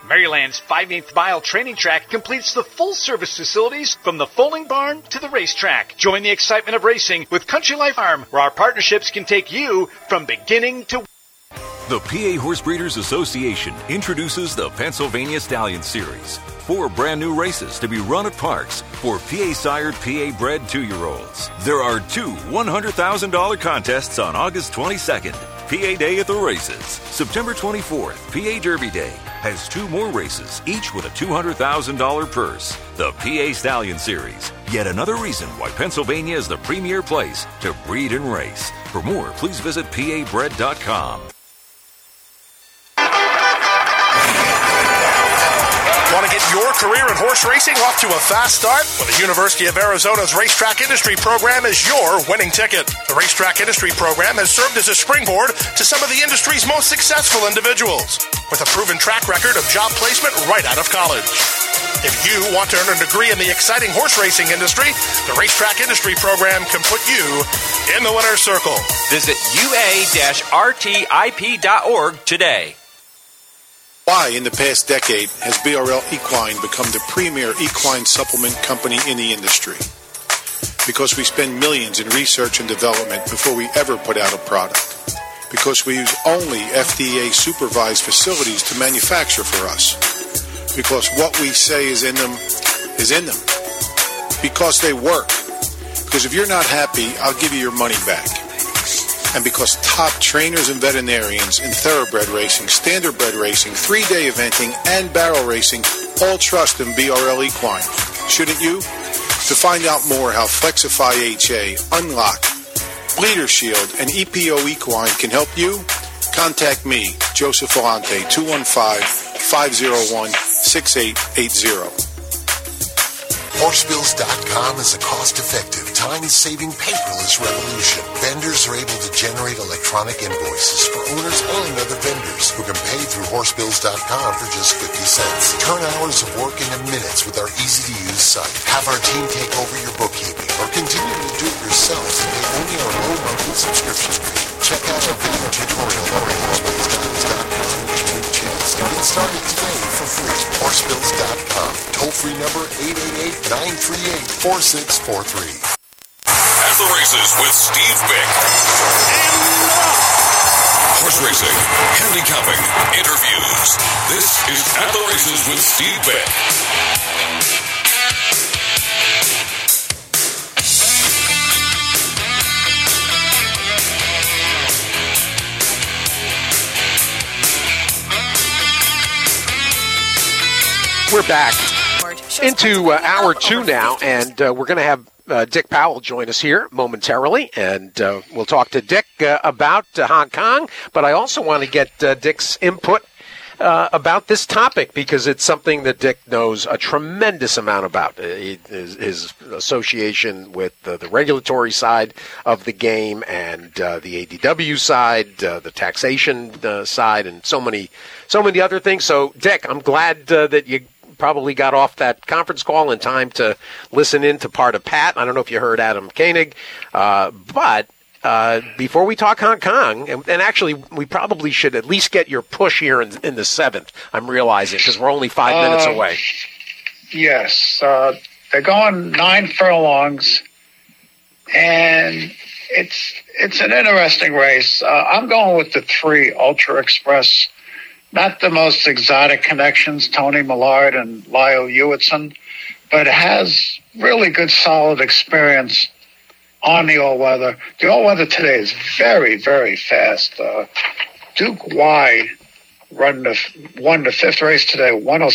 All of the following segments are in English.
Maryland's 5/8 mile training track completes the full-service facilities from the foaling barn to the racetrack. Join the excitement of racing with Country Life Farm, where our partnerships can take you from beginning to... The PA Horse Breeders Association introduces the Pennsylvania Stallion Series. 4 brand new races to be run at parks for PA-sired, PA-bred 2-year-olds. There are 2 $100,000 contests on August 22nd. PA Day at the races. September 24th, PA Derby Day has 2 more races, each with a $200,000 purse. The PA Stallion Series. Yet another reason why Pennsylvania is the premier place to breed and race. For more, please visit PABred.com. Want to get your career in horse racing off to a fast start? Well, the University of Arizona's Racetrack Industry Program is your winning ticket. The Racetrack Industry Program has served as a springboard to some of the industry's most successful individuals, with a proven track record of job placement right out of college. If you want to earn a degree in the exciting horse racing industry, the Racetrack Industry Program can put you in the winner's circle. Visit ua-rtip.org today. Why, in the past decade, has BRL Equine become the premier equine supplement company in the industry? Because we spend millions in research and development before we ever put out a product. Because we use only FDA-supervised facilities to manufacture for us. Because what we say is in them is in them. Because they work. Because if you're not happy, I'll give you your money back. And because top trainers and veterinarians in thoroughbred racing, standardbred racing, 3-day eventing, and barrel racing all trust in BRL Equine. Shouldn't you? To find out more how Flexify HA, Unlock, Bleeder Shield, and EPO Equine can help you, contact me, Joseph Volante, 215-501-6880. Horsebills.com is a cost-effective, time-saving, paperless revolution. Vendors are able to generate electronic invoices for owners and other vendors who can pay through Horsebills.com for just 50 cents. Turn hours of work into minutes with our easy-to-use site. Have our team take over your bookkeeping or continue to do it yourselves and pay only our low monthly subscription fee. Check out our video tutorial on Horsebills.com and get started today for free. Horsebills.com. Toll-free number 888-938-4643. At the Races with Steve Bick. Horse racing, handicapping, interviews. This is At the Races with Steve Bick. We're back into hour 2 now, and we're going to have Dick Powell join us here momentarily, and we'll talk to Dick about Hong Kong, but I also want to get Dick's input about this topic because it's something that Dick knows a tremendous amount about. His association with the regulatory side of the game and the ADW side, the taxation side, and so many other things. So, Dick, I'm glad that you probably got off that conference call in time to listen in to part of Pat. I don't know if you heard Adam Koenig, but before we talk Hong Kong, and actually we probably should at least get your push here in the 7th, I'm realizing, because we're only 5 minutes away. Yes. They're going 9 furlongs, and it's an interesting race. I'm going with the 3 Ultra Express. Not the most exotic connections, Tony Millard and Lyle Hewitson, but it has really good, solid experience on the all-weather. The all-weather today is very, very fast. Duke Wide won the 5th race today,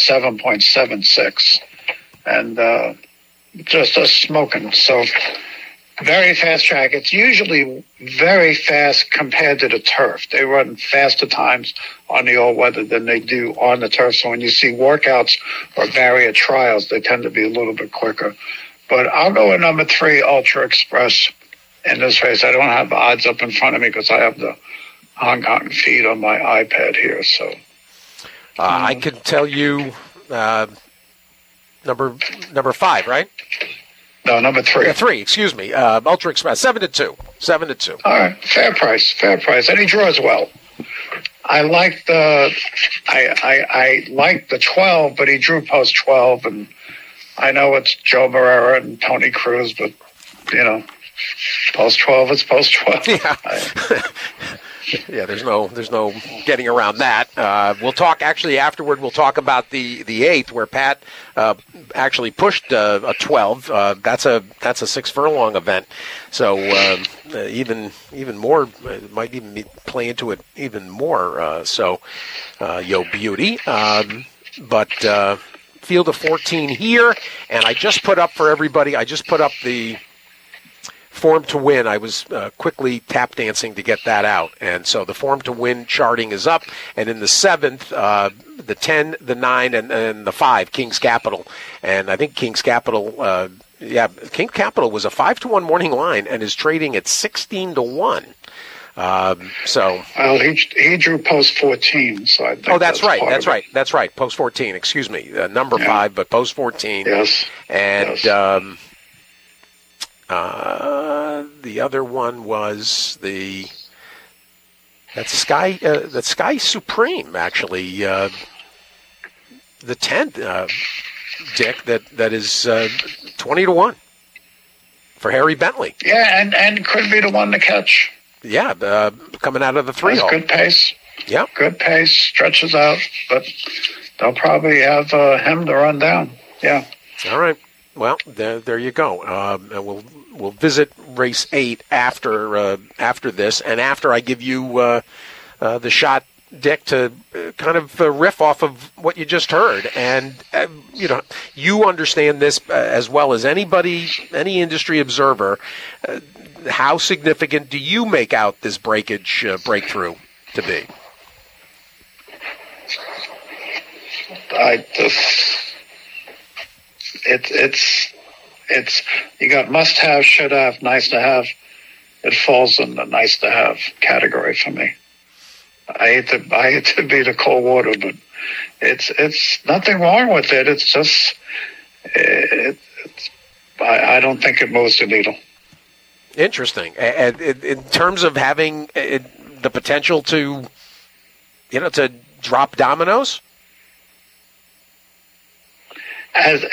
107.76, and just smoking. So very fast track. It's usually very fast compared to the turf. They run faster times on the all-weather than they do on the turf. So when you see workouts or barrier trials, they tend to be a little bit quicker. But I'll go with number 3, Ultra Express, in this race. I don't have the odds up in front of me because I have the Hong Kong feed on my iPad here. So I can tell you number 5, right? No, number 3. 3, excuse me. Ultra Express, 7-2. 7-2. All right, fair price. And he draws well. I like the 12, but he drew post 12, and I know it's Joe Barrera and Tony Cruz, but post 12 is post 12. Yeah. Yeah, there's no getting around that. We'll talk actually afterward. We'll talk about the 8th where Pat actually pushed a 12. That's a 6 furlong event. So even more might even play into it even more. Yo Beauty, but field of 14 here, and I just put up for everybody. I just put up the Form to Win. I was quickly tap dancing to get that out. And so the Form to Win charting is up. And in the 7th, the 10, the 9, and the 5, King's Capital. And I think King's Capital, King's Capital was a 5-1 morning line and is trading at 16-1. Well, he drew post 14, so I think. Oh, that's right. Post 14. Excuse me, number 5, but post 14. Yes. And yes. The other one was that's Sky Supreme, actually. The 10th, Dick, that is 20-1 for Harry Bentley. Yeah, and could be the one to catch. Yeah, coming out of the 3-hole. Good pace. Yeah, good pace, stretches out, but they'll probably have him to run down. Yeah. All right. Well, there you go. And we'll visit race 8 after this, and after I give you the shot, Dick, to kind of riff off of what you just heard. And you understand this as well as anybody, any industry observer. How significant do you make out this breakthrough to be? It's you got must have, should have, nice to have. It falls in the nice to have category for me. I hate to be the cold water, but it's nothing wrong with it. It's just I don't think it moves the needle. Interesting. And in terms of having the potential to drop dominoes. As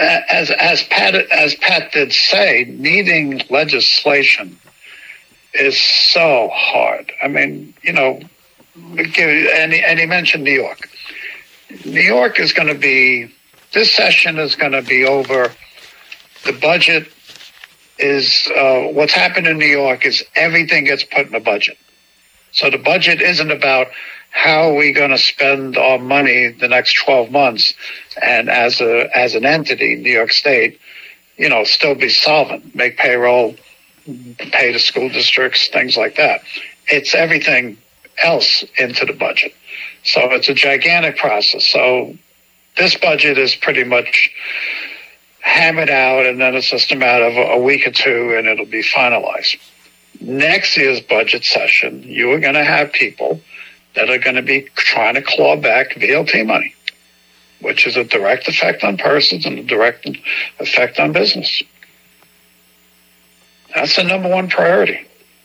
Pat did say, needing legislation is so hard. I mean, and he mentioned New York. New York is going to be, this session is going to be over. The budget is, what's happened in New York is everything gets put in the budget. So the budget isn't about how are we going to spend our money the next 12 months, and as an entity, New York State, still be solvent, make payroll, pay the school districts, things like that. It's everything else into the budget. So it's a gigantic process. So this budget is pretty much hammered out, and then it's just a matter of a week or two, and it'll be finalized. Next year's budget session, you are going to have people that are going to be trying to claw back VLT money, which is a direct effect on persons and a direct effect on business. That's the number one priority.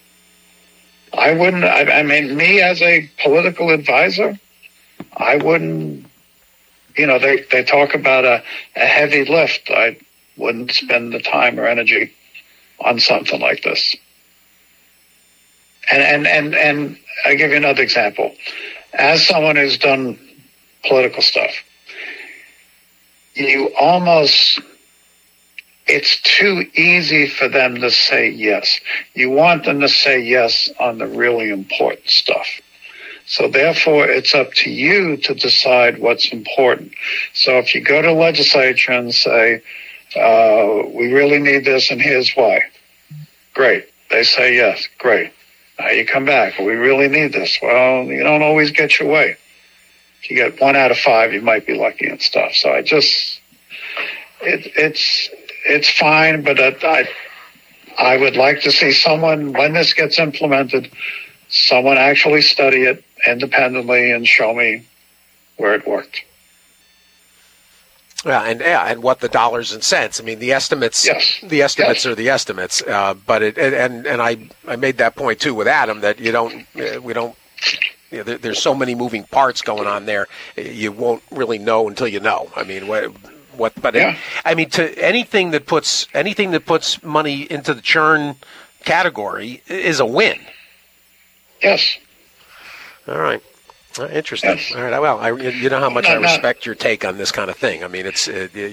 Me as a political advisor, I wouldn't, they talk about a heavy lift. I wouldn't spend the time or energy on something like this. And I'll give you another example. As someone who's done political stuff, it's too easy for them to say yes. You want them to say yes on the really important stuff. So therefore, it's up to you to decide what's important. So if you go to legislature and say, we really need this and here's why. Great. They say yes. Great. Now you come back. We really need this. Well, you don't always get your way. If you get 1 out of 5, you might be lucky and stuff. So it's fine, but I would like to see someone, when this gets implemented, someone actually study it independently and show me where it worked. And what the dollars and cents. I mean, the estimates. Yes. The estimates are the estimates. But I made that point too with Adam that we don't there's so many moving parts going on there. You won't really know until you know. I mean, what? But Yeah. to anything that puts money into the churn category is a win. Yes. All right. Interesting. Yes. All right. Well, you know how much I respect your take on this kind of thing. I mean, it's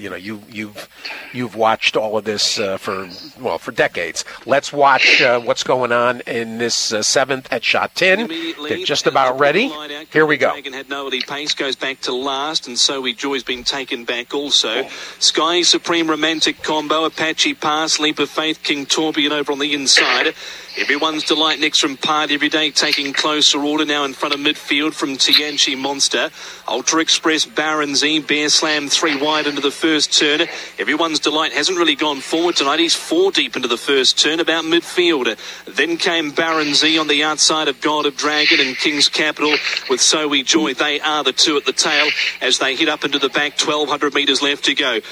you've watched all of this for decades. Let's watch what's going on in this seventh at Shot 10. They're just about ready. Here we go. Dragon had no early pace, goes back to last, and So We Joy's been taken back also. Sky Supreme Romantic Combo, Apache Pass, Leap of Faith, King Torbjorn over on the inside. Everyone's Delight next from Party Every Day, taking closer order now in front of midfield from Tianchi Monster. Ultra Express, Baron Z, Bear Slam 3 wide into the first turn. Everyone's Delight hasn't really gone forward tonight. He's 4 deep into the first turn, about midfield. Then came Baron Z on the outside of God of Dragon and King's Capital with So We Joy. They are the two at the tail as they hit up into the back. 1,200 metres left to go.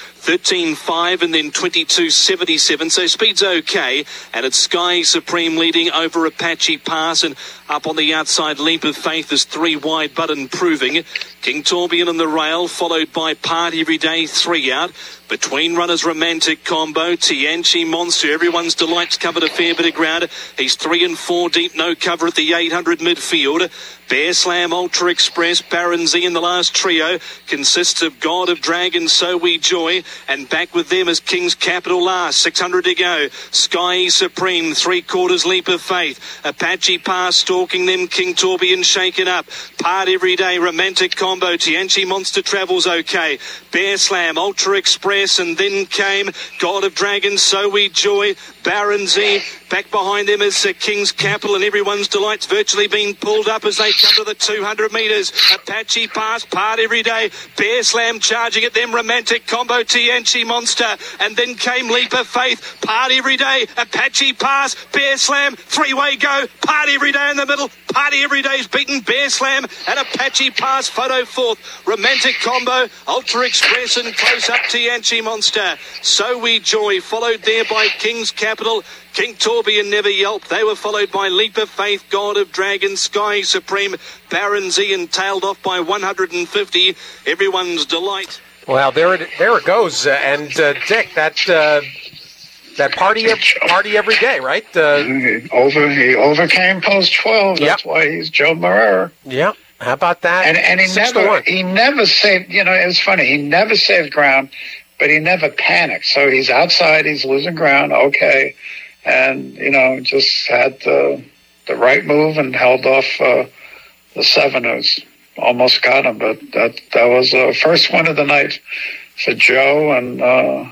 13.5 and then 22.77. So speed's okay. And it's Sky Supreme leading over Apache Pass, and up on the outside Leap of Faith is 3 wide but improving. King Torbjorn on the rail, followed by Party Every Day, 3 out. Between runners, Romantic Combo, Tianchi Monster. Everyone's Delight's covered a fair bit of ground. He's 3 and 4 deep, no cover at the 800 midfield. Bear Slam, Ultra Express, Baron Z in the last trio consists of God of Dragon, So We Joy, and back with them is King's Capital last. 600 to go. Sky Supreme, 3/4 Leap of Faith. Apache Pass stalking them. King Torbjorn shaken up. Part Every Day, Romantic Combo. Tianchi Monster travels okay. Bear Slam, Ultra Express, and then came God of Dragon, So We Joy, Baron Z. Back behind them is King's Capital, and Everyone's Delight's virtually been pulled up as they come to the 200 metres. Apache Pass, Part Every Day, Bear Slam charging at them, Romantic Combo, Tianchi Monster, and then came Leap of Faith, Part Every Day, Apache Pass, Bear Slam, 3-way go, Part Every Day in the middle, Party Every Day's beaten, Bear Slam, and Apache Pass, photo fourth, Romantic Combo, Ultra Express, and close up Tianchi Monster. So We Joy, followed there by King's Capital. King Torbjorn never yelped. They were followed by Leap of Faith, God of Dragon, Sky Supreme, Baron Z, and tailed off by 150. Everyone's Delight. Well, there it goes. And Dick, that party every day, right? He overcame post 12. That's why he's Joe Marrera. Yeah. How about that? And he never saved. You know, it was funny. He never saved ground, but he never panicked. So he's outside. He's losing ground. Okay. And, just had the right move and held off the 7 who's almost got him. But that was the first one of the night for Joe. And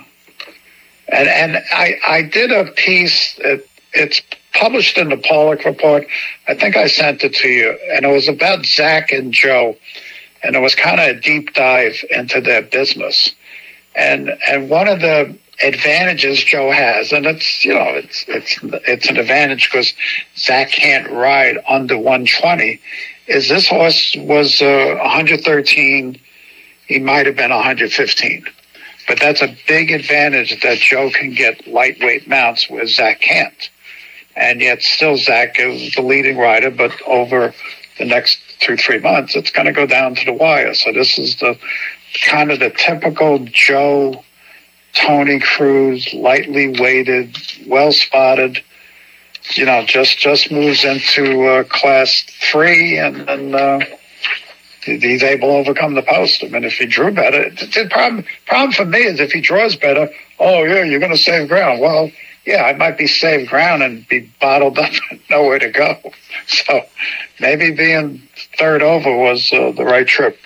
I did a piece. It's published in the Pollock Report. I think I sent it to you. And it was about Zach and Joe. And it was kind of a deep dive into their business. And one of the advantages Joe has, and it's an advantage because Zach can't ride under 120, is this horse was 113. He might have been 115. But that's a big advantage that Joe can get lightweight mounts where Zach can't. And yet still Zach is the leading rider, but over the next 2-3 months, it's going to go down to the wire. So this is the kind of the typical Joe, Tony Cruz, lightly weighted, well spotted, just moves into class 3 and then he's able to overcome the post. I mean, if he drew better, the problem for me is if he draws better, you're going to save ground. Well, yeah, I might be saved ground and be bottled up and nowhere to go. So maybe being third over was the right trip.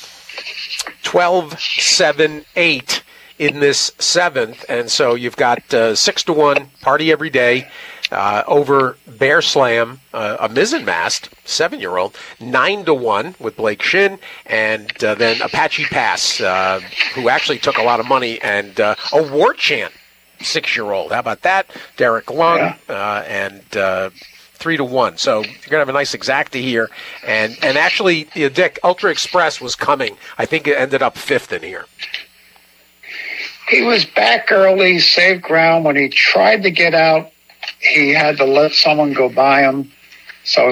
12-7-8 in this 7th, and so you've got 6-1 Party Every Day over Bear Slam, a mizzen mast 7-year-old, 9-1 with Blake Shin, and then Apache Pass, who actually took a lot of money, and a War Chant 6-year-old. How about that? Derek Lung, and 3-1. So you're going to have a nice exacta here. And actually, Dick, Ultra Express was coming. I think it ended up 5th in here. He was back early, saved ground. When he tried to get out, he had to let someone go by him. So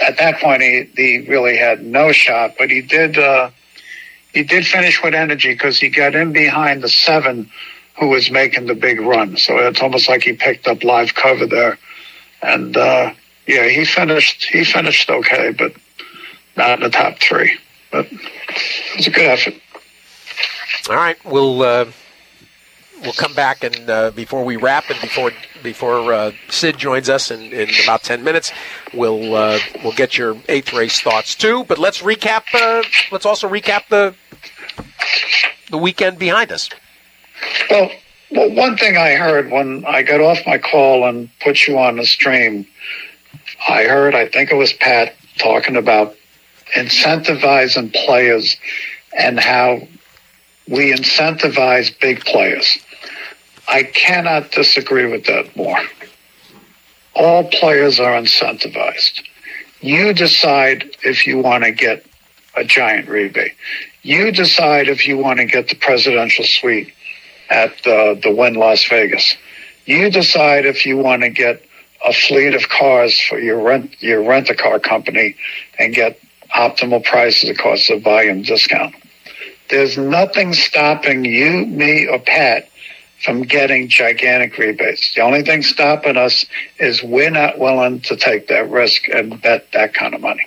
at that point, he really had no shot. But he did finish with energy because he got in behind the 7 who was making the big run. So it's almost like he picked up live cover there. And, he finished okay, but not in the top 3. But it was a good effort. All right, we'll come back and before we wrap and before Sid joins us in about 10 minutes, we'll get your 8th race thoughts too. But let's recap. Let's also recap the weekend behind us. Well, one thing I heard when I got off my call and put you on the stream, I think it was Pat talking about incentivizing players and how we incentivize big players. I cannot disagree with that more. All players are incentivized. You decide if you want to get a giant rebate. You decide if you want to get the presidential suite at the Wynn Las Vegas. You decide if you want to get a fleet of cars for your rent-a-car company and get optimal prices across the volume discount. There's nothing stopping you, me, or Pat from getting gigantic rebates. The only thing stopping us is we're not willing to take that risk and bet that kind of money.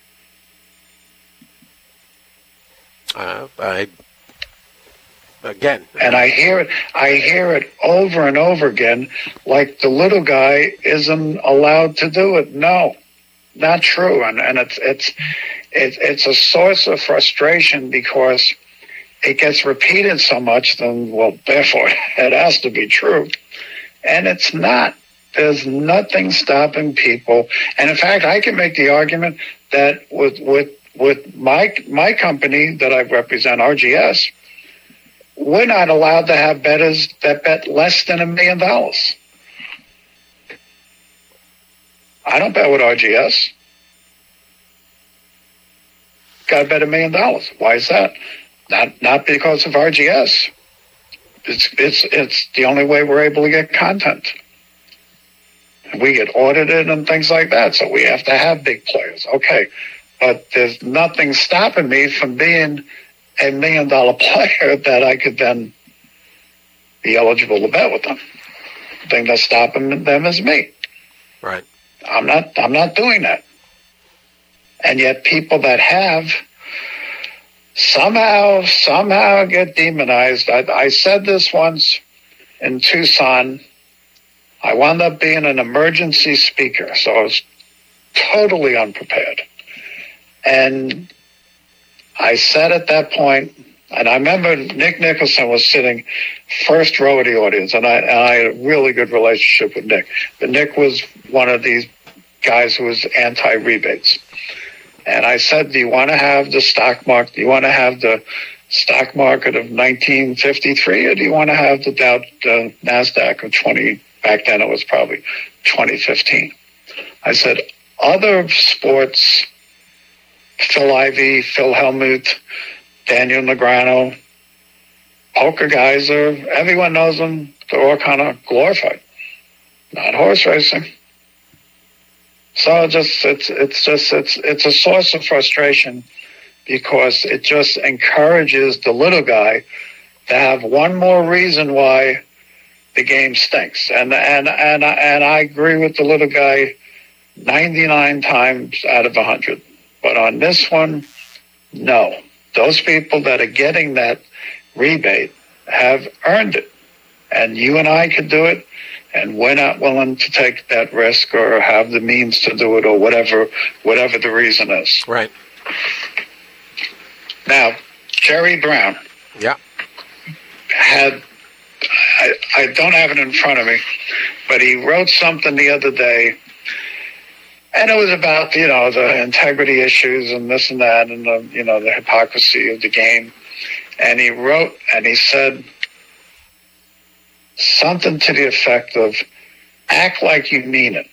And I hear it over and over again, like the little guy isn't allowed to do it. No, not true. And it's a source of frustration because it gets repeated so much, then, well, therefore it has to be true. And it's not. There's nothing stopping people. And in fact, I can make the argument that with my company that I represent, RGS, we're not allowed to have bettors that bet less than $1 million. I don't bet with RGS. Got to bet $1 million. Why is that? Not because of RGS. It's the only way we're able to get content. We get audited and things like that, so we have to have big players. Okay, but there's nothing stopping me from being $1 million player that I could then be eligible to bet with them. The thing that's stopping them is me. Right. I'm not doing that. And yet people that have somehow get demonized. I said this once in Tucson. I wound up being an emergency speaker, so I was totally unprepared. And I said at that point, and I remember Nick Nicholson was sitting first row of the audience, and I had a really good relationship with Nick. But Nick was one of these guys who was anti-rebates. And I said, do you want to have the stock market? Do you want to have the stock market of 1953, or do you want to have the NASDAQ of 20? Back then it was probably 2015. I said, other sports, Phil Ivey, Phil Hellmuth, Daniel Negreanu, poker guys, everyone knows them. They're all kind of glorified. Not horse racing. So it's a source of frustration because it just encourages the little guy to have one more reason why the game stinks. And I agree with the little guy 99 times out of 100. But on this one, no. Those people that are getting that rebate have earned it. And you and I could do it, and we're not willing to take that risk or have the means to do it or whatever the reason is. Right. Now, Jerry Brown had, I don't have it in front of me, but he wrote something the other day, and it was about, the integrity issues and this and that and, the hypocrisy of the game. And he wrote, and he said something to the effect of, act like you mean it.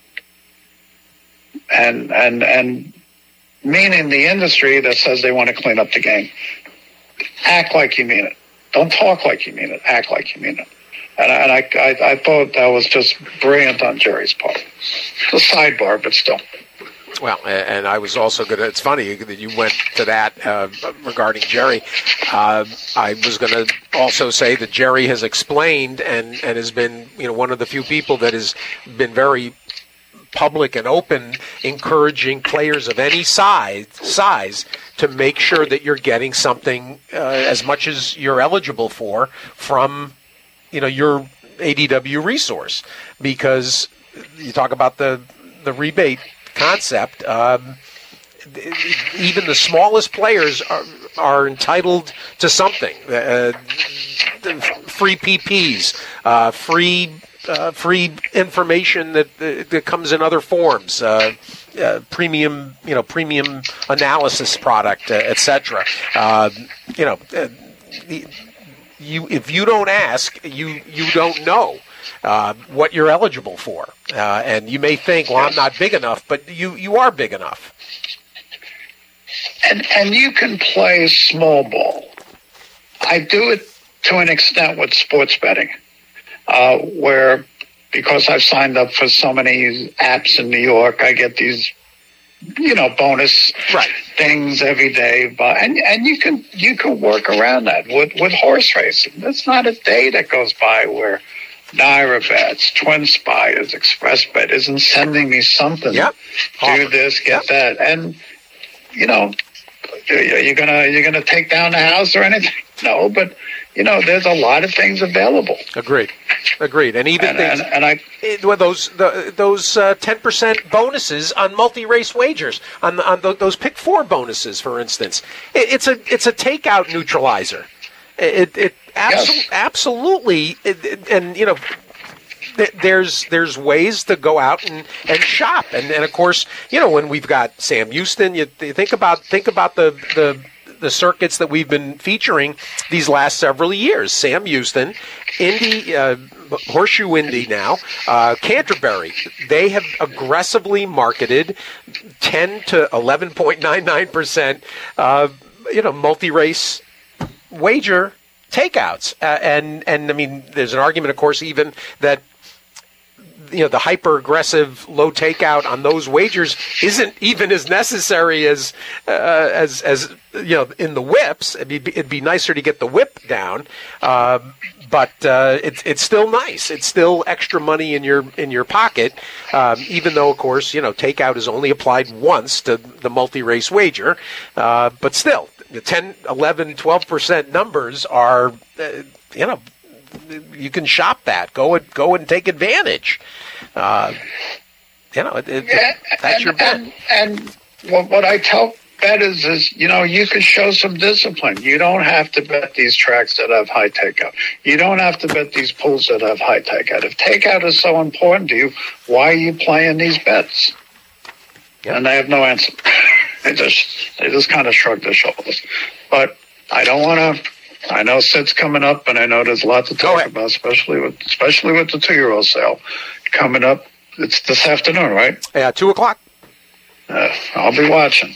And meaning the industry that says they want to clean up the game. Act like you mean it. Don't talk like you mean it. Act like you mean it. And I thought that was just brilliant on Jerry's part. It's a sidebar, but still. Well, and I was also going to, it's funny that you went to that regarding Jerry. I was going to also say that Jerry has explained and has been, one of the few people that has been very public and open, encouraging players of any size to make sure that you're getting something as much as you're eligible for from, your ADW resource. Because you talk about the rebate concept, even the smallest players are entitled to something. Free PPs, free information that comes in other forms, premium analysis product, etc. If you don't ask, you don't know what you're eligible for, and you may think, well, I'm not big enough, but you are big enough. And you can play small ball. I do it to an extent with sports betting, where because I've signed up for so many apps in New York, I get these, bonus things every day. But and you can work around that with horse racing. There's not a day that goes by where NyraBets, Twin Spires, ExpressBet isn't sending me something. Yep. Do this, get that, and you're gonna take down the house or anything? No, but there's a lot of things available. Agreed, and even those 10% bonuses on multi-race wagers on those pick 4 bonuses, for instance. It's a takeout neutralizer. It absolutely, and there's ways to go out and shop, and of course, when we've got Sam Houston, you think about the circuits that we've been featuring these last several years. Sam Houston, Indy, Horseshoe Indy now, Canterbury. They have aggressively marketed 10 to 11.99%, multi-race wager takeouts. And I mean, there's an argument, of course, even that the hyper-aggressive low takeout on those wagers isn't even as necessary as in the whips. It'd be nicer to get the whip down, but it's still nice. It's still extra money in your pocket, even though, of course, takeout is only applied once to the multi-race wager, but still, the 10, 11, 12% numbers are, you can shop that. Go and take advantage. That's your bet. And what I tell bettors is, you can show some discipline. You don't have to bet these tracks that have high takeout. You don't have to bet these pools that have high takeout. If takeout is so important to you, why are you playing these bets? Yep. And they have no answer. They just kind of shrug their shoulders. But I don't want to. I know Sid's coming up, and I know there's a lot to talk about, especially with the 2-year-old sale coming up. It's this afternoon, right? Yeah, 2:00. I'll be watching.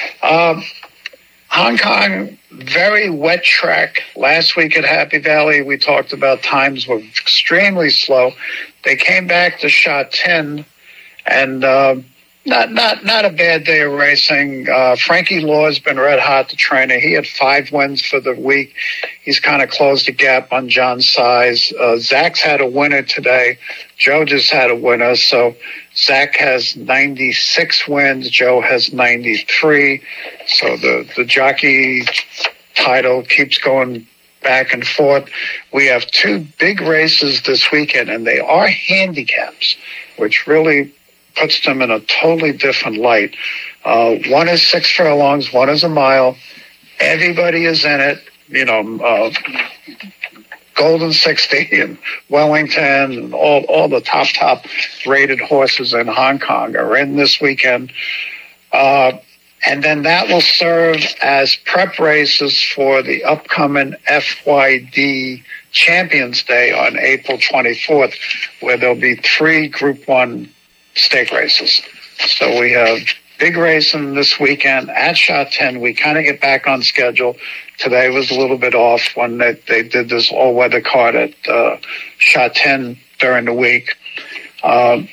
Hong Kong, very wet track. Last week at Happy Valley, we talked about times were extremely slow. They came back to shot 10, and not a bad day of racing. Frankie Law's been red hot, the trainer. He had 5 wins for the week. He's kind of closed the gap on John Size. Zach's had a winner today. Joe just had a winner. So Zach has 96 wins. Joe has 93. So the jockey title keeps going back and forth. We have 2 big races this weekend, and they are handicaps, which really puts them in a totally different light. One is 6 furlongs, one is a mile. Everybody is in it. Golden 60 and Wellington and all the top rated horses in Hong Kong are in this weekend. And then that will serve as prep races for the upcoming FYD Champions Day on April 24th, where there'll be 3 Group 1 stake races. So we have big racing this weekend at Shot 10. We kind of get back on schedule. Today was a little bit off when they did this all-weather card at Shot 10 during the week.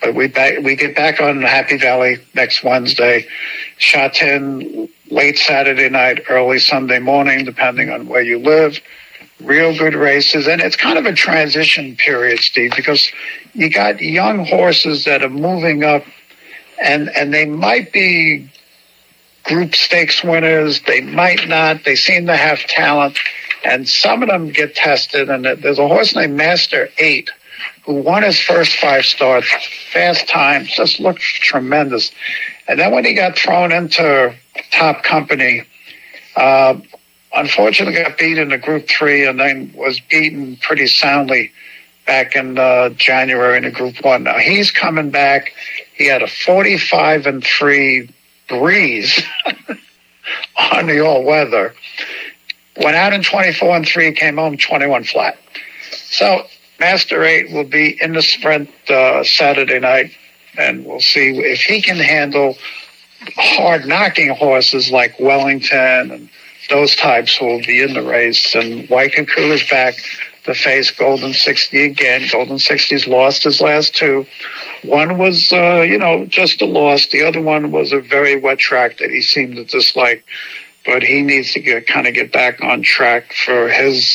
But we get back on Happy Valley next Wednesday. Shatin late Saturday night, early Sunday morning, depending on where you live. Real good races. And it's kind of a transition period, Steve, because you got young horses that are moving up, and they might be group stakes winners. They might not. They seem to have talent. And some of them get tested. And there's a horse named Master 8 who won his first 5 starts, fast times, just looked tremendous. And then when he got thrown into top company, unfortunately got beat in the Group 3 and then was beaten pretty soundly back in January in the Group 1. Now he's coming back. He had a 45-3 breeze on the all-weather. Went out in 24-3, came home 21 flat. So Master 8 will be in the sprint Saturday night, and we'll see if he can handle hard-knocking horses like Wellington and those types who will be in the race. And Waikaku is back to face Golden 60 again. Golden 60's lost his last 2. One was, just a loss. The other one was a very wet track that he seemed to dislike. But he needs to get back on track for his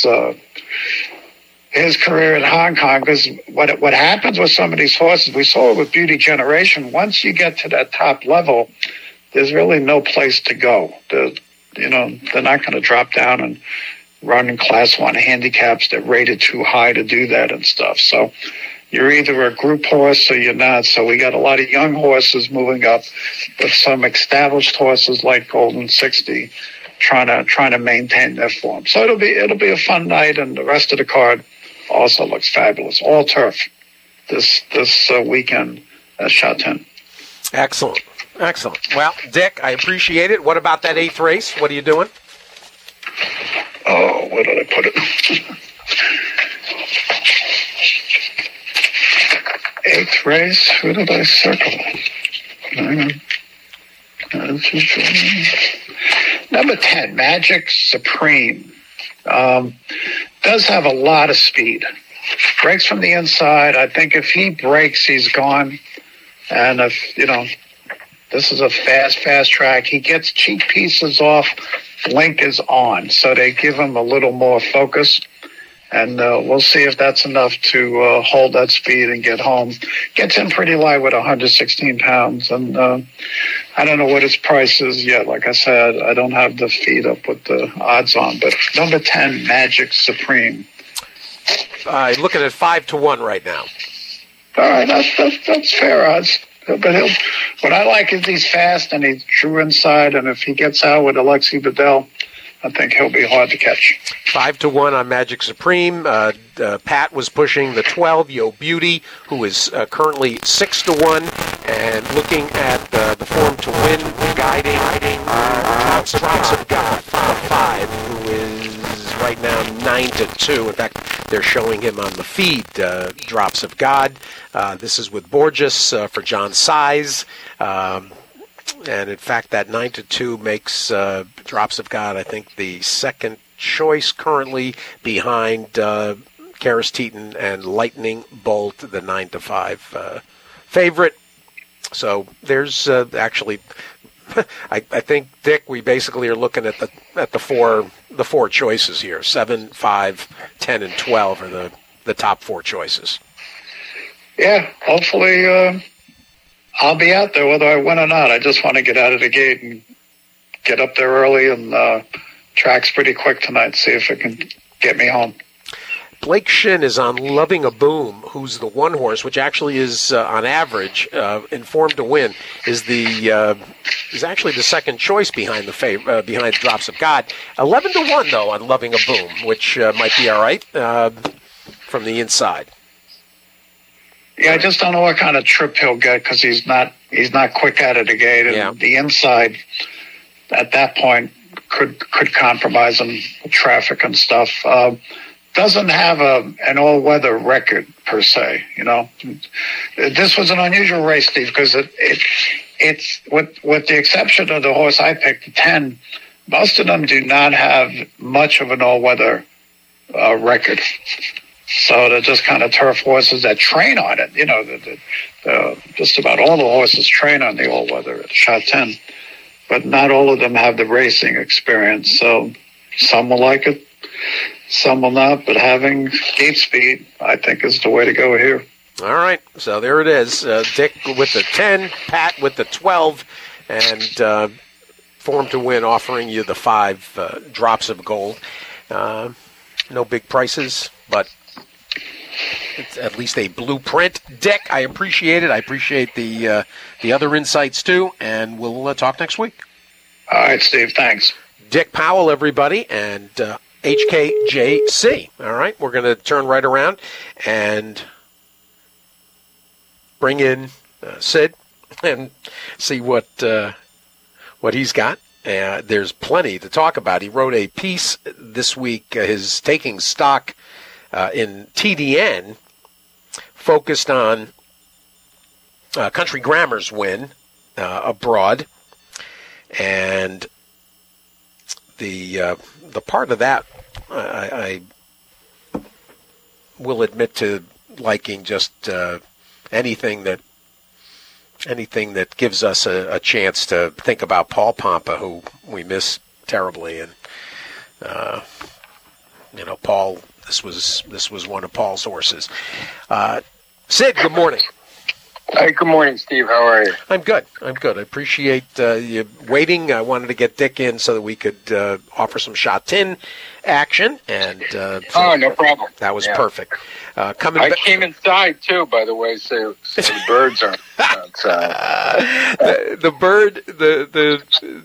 career in Hong Kong. Because what happens with some of these horses, we saw it with Beauty Generation. Once you get to that top level, there's really no place to go. They're not going to drop down and run in Class 1 handicaps. They're rated too high to do that and stuff. So you're either a group horse or you're not. So we got a lot of young horses moving up with some established horses like Golden 60 trying to maintain their form. So it'll be a fun night, and the rest of the card also looks fabulous. All turf this weekend at Shatin. Excellent. Well, Dick, I appreciate it. What about that 8th race? What are you doing? Oh, where did I put it? 8th race. Where did I circle? Number 10, Magic Supreme. Does have a lot of speed. Breaks from the inside. I think if he breaks, he's gone. And this is a fast track. He gets cheap pieces off. Link is on. So they give him a little more focus. And we'll see if that's enough to hold that speed and get home. Gets in pretty light with 116 pounds. And I don't know what his price is yet. Like I said, I don't have the feed up with the odds on. But number 10, Magic Supreme. Looking at 5-1 right now. All right, that's fair odds. But what I like is he's fast and he's true inside. And if he gets out with Alexi Bedell, I think he'll be hard to catch. 5-1 on Magic Supreme. Pat was pushing the 12, Yo Beauty, who is currently 6-1, and looking at the form to win, guiding Drops of God 5, who is right now 9-2. In fact, they're showing him on the feed. Drops of God. This is with Borges for John Size. And in fact, that 9-2 makes Drops of God, I think, the second choice currently behind Karis Teeton and Lightning Bolt, the 9-5 favorite. So there's actually, I think, Dick, we basically are looking at the four choices here. 7, 5, 10, and 12 are the top 4 choices. Yeah, hopefully. I'll be out there whether I win or not. I just want to get out of the gate and get up there early, and track's pretty quick tonight. See if it can get me home. Blake Shin is on Loving a Boom, who's the one horse, which actually is on average informed to win. Is actually the second choice behind behind Drops of God. 11-1 though on Loving a Boom, which might be all right from the inside. Yeah, I just don't know what kind of trip he'll get because he's not quick out of the gate, and the inside at that point could compromise him with traffic and stuff. Doesn't have an all-weather record per se. This was an unusual race, Steve, because it's with the exception of the horse I picked, the 10. Most of them do not have much of an all-weather record. So they're just kind of turf horses that train on it. You know, just about all the horses train on the all-weather at Shot 10, but not all of them have the racing experience. So some will like it, some will not, but having gate speed, I think, is the way to go here. All right, so there it is. Dick with the 10, Pat with the 12, and Form to Win offering you the 5 drops of gold. No big prices, but it's at least a blueprint. Dick, I appreciate it. I appreciate the other insights, too, and we'll talk next week. All right, Steve, thanks. Dick Powell, everybody, and HKJC. All right, we're going to turn right around and bring in Sid and see what he's got. There's plenty to talk about. He wrote a piece this week, his taking stock in TDN, focused on Country Grammar's win abroad, and the part of that I will admit to liking just anything that gives us a chance to think about Paul Pompa, who we miss terribly, and Paul. This was one of Paul's horses. Sid, good morning. Hey, good morning, Steve. How are you? I'm good. I appreciate you waiting. I wanted to get Dick in so that we could offer some Shot 10 action. And no problem. That was perfect. I came inside, too, by the way, so the birds are outside. The bird, the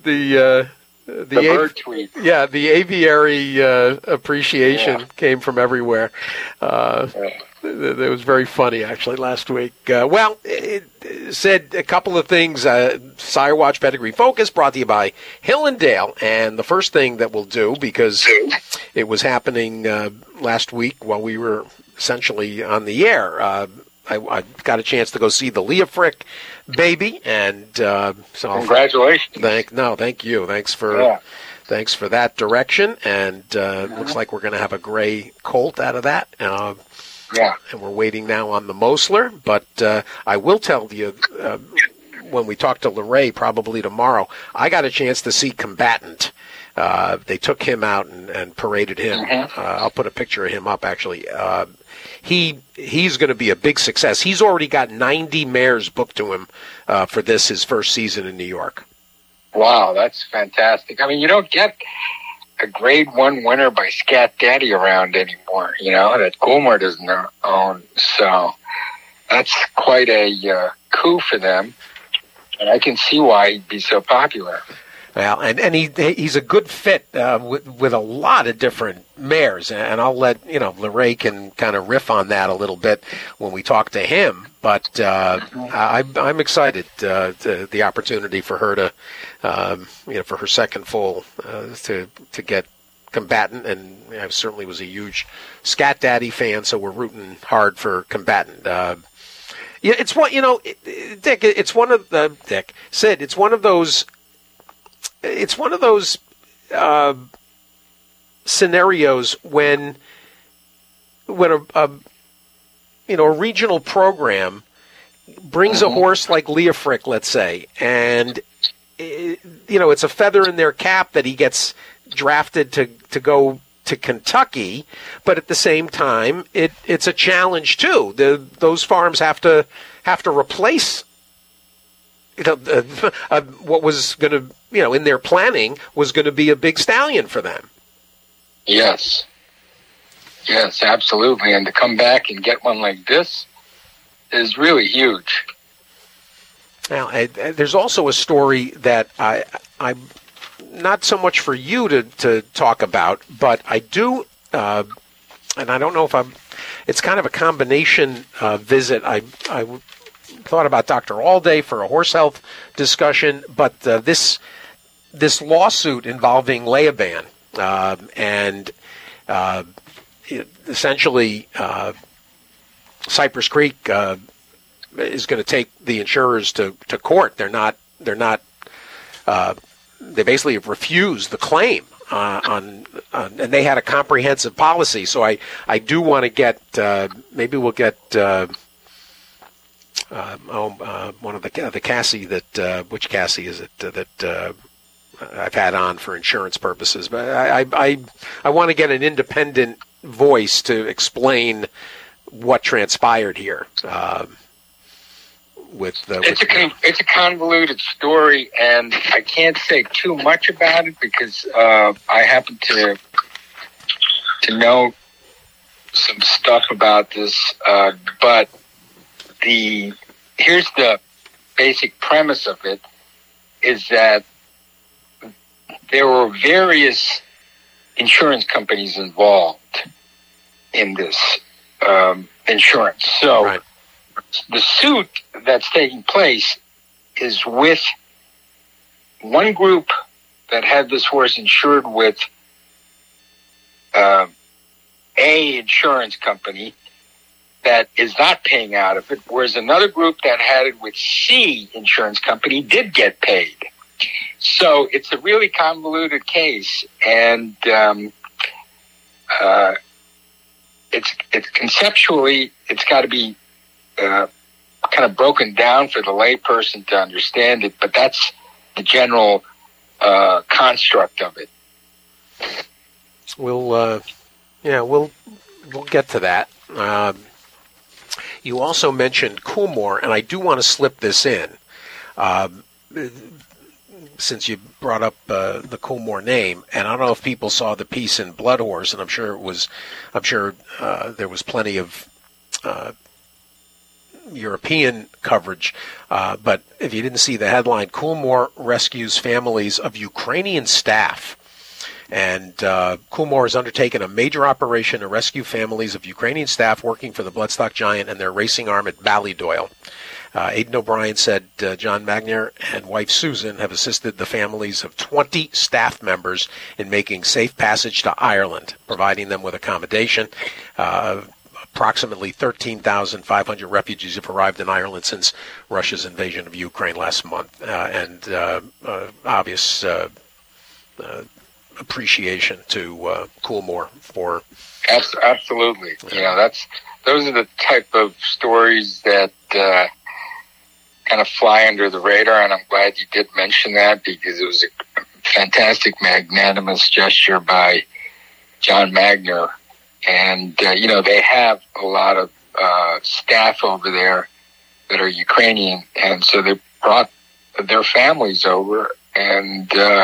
bird tweet. Yeah, the aviary appreciation came from everywhere. It was very funny, actually, last week. It said a couple of things. Sire Watch Pedigree Focus brought to you by Hill and Dale. And the first thing that we'll do, because it was happening last week while we were essentially on the air, I got a chance to go see the Leah Frick baby, and so congratulations. Thank you. Thanks for that direction, and looks like we're going to have a gray colt out of that. And we're waiting now on the Mosler, but I will tell you when we talk to Leray probably tomorrow, I got a chance to see Combatant. They took him out and paraded him. I'll put a picture of him up, actually. He's going to be a big success. He's already got 90 mares booked to him for his first season in New York. Wow, that's fantastic. I mean, you don't get a Grade 1 winner by Scat Daddy around anymore, that Coolmore doesn't own. So that's quite a coup for them, and I can see why he'd be so popular. Well, and he's a good fit with a lot of different mares, and I'll let Leray can kind of riff on that a little bit when we talk to him. But I'm excited the opportunity for her to, for her second foal to get Combatant, and I certainly was a huge Scat Daddy fan, so we're rooting hard for Combatant. It's one, Dick. It's one of the Dick Sid. It's one of those. It's one of those scenarios when a regional program brings a horse like Leah Frick, let's say, and it's a feather in their cap that he gets drafted to go to Kentucky, but at the same time, it's a challenge too. Those farms have to replace what was going to, in their planning, was going to be a big stallion for them. Yes, absolutely. And to come back and get one like this is really huge. Now, there's also a story that I'm not so much for you to talk about, but I do, and I don't know if it's kind of a combination visit. I thought about Dr. Allday for a horse health discussion, but this lawsuit involving Layaban and essentially Cypress Creek is going to take the insurers to court. They basically have refused the claim and they had a comprehensive policy. So I do want to get maybe we'll get one of the Cassie that which Cassie is it that I've had on for insurance purposes, but I want to get an independent voice to explain what transpired here. It's a convoluted story, and I can't say too much about it because I happen to know some stuff about this. But here's the basic premise of it: is that there were various insurance companies involved in this insurance. So. Right. The suit that's taking place is with one group that had this horse insured with A insurance company that is not paying out of it, whereas another group that had it with C insurance company did get paid. So it's a really convoluted case, and it's conceptually it's got to be kind of broken down for the layperson to understand it, but that's the general construct of it. We'll get to that. You also mentioned Coolmore, and I do want to slip this in, since you brought up the Coolmore name, and I don't know if people saw the piece in Blood Horse, and I'm sure there was plenty of European coverage, but if you didn't see the headline, Coolmore rescues families of Ukrainian staff. And Coolmore has undertaken a major operation to rescue families of Ukrainian staff working for the Bloodstock Giant and their racing arm at Ballydoyle. Aidan O'Brien said John Magnier and wife Susan have assisted the families of 20 staff members in making safe passage to Ireland, providing them with accommodation. Approximately 13,500 refugees have arrived in Ireland since Russia's invasion of Ukraine last month, and obvious appreciation to Coolmore for. Absolutely, those are the type of stories that kind of fly under the radar, and I'm glad you did mention that because it was a fantastic, magnanimous gesture by John Magnier. And, they have a lot of staff over there that are Ukrainian, and so they brought their families over, and the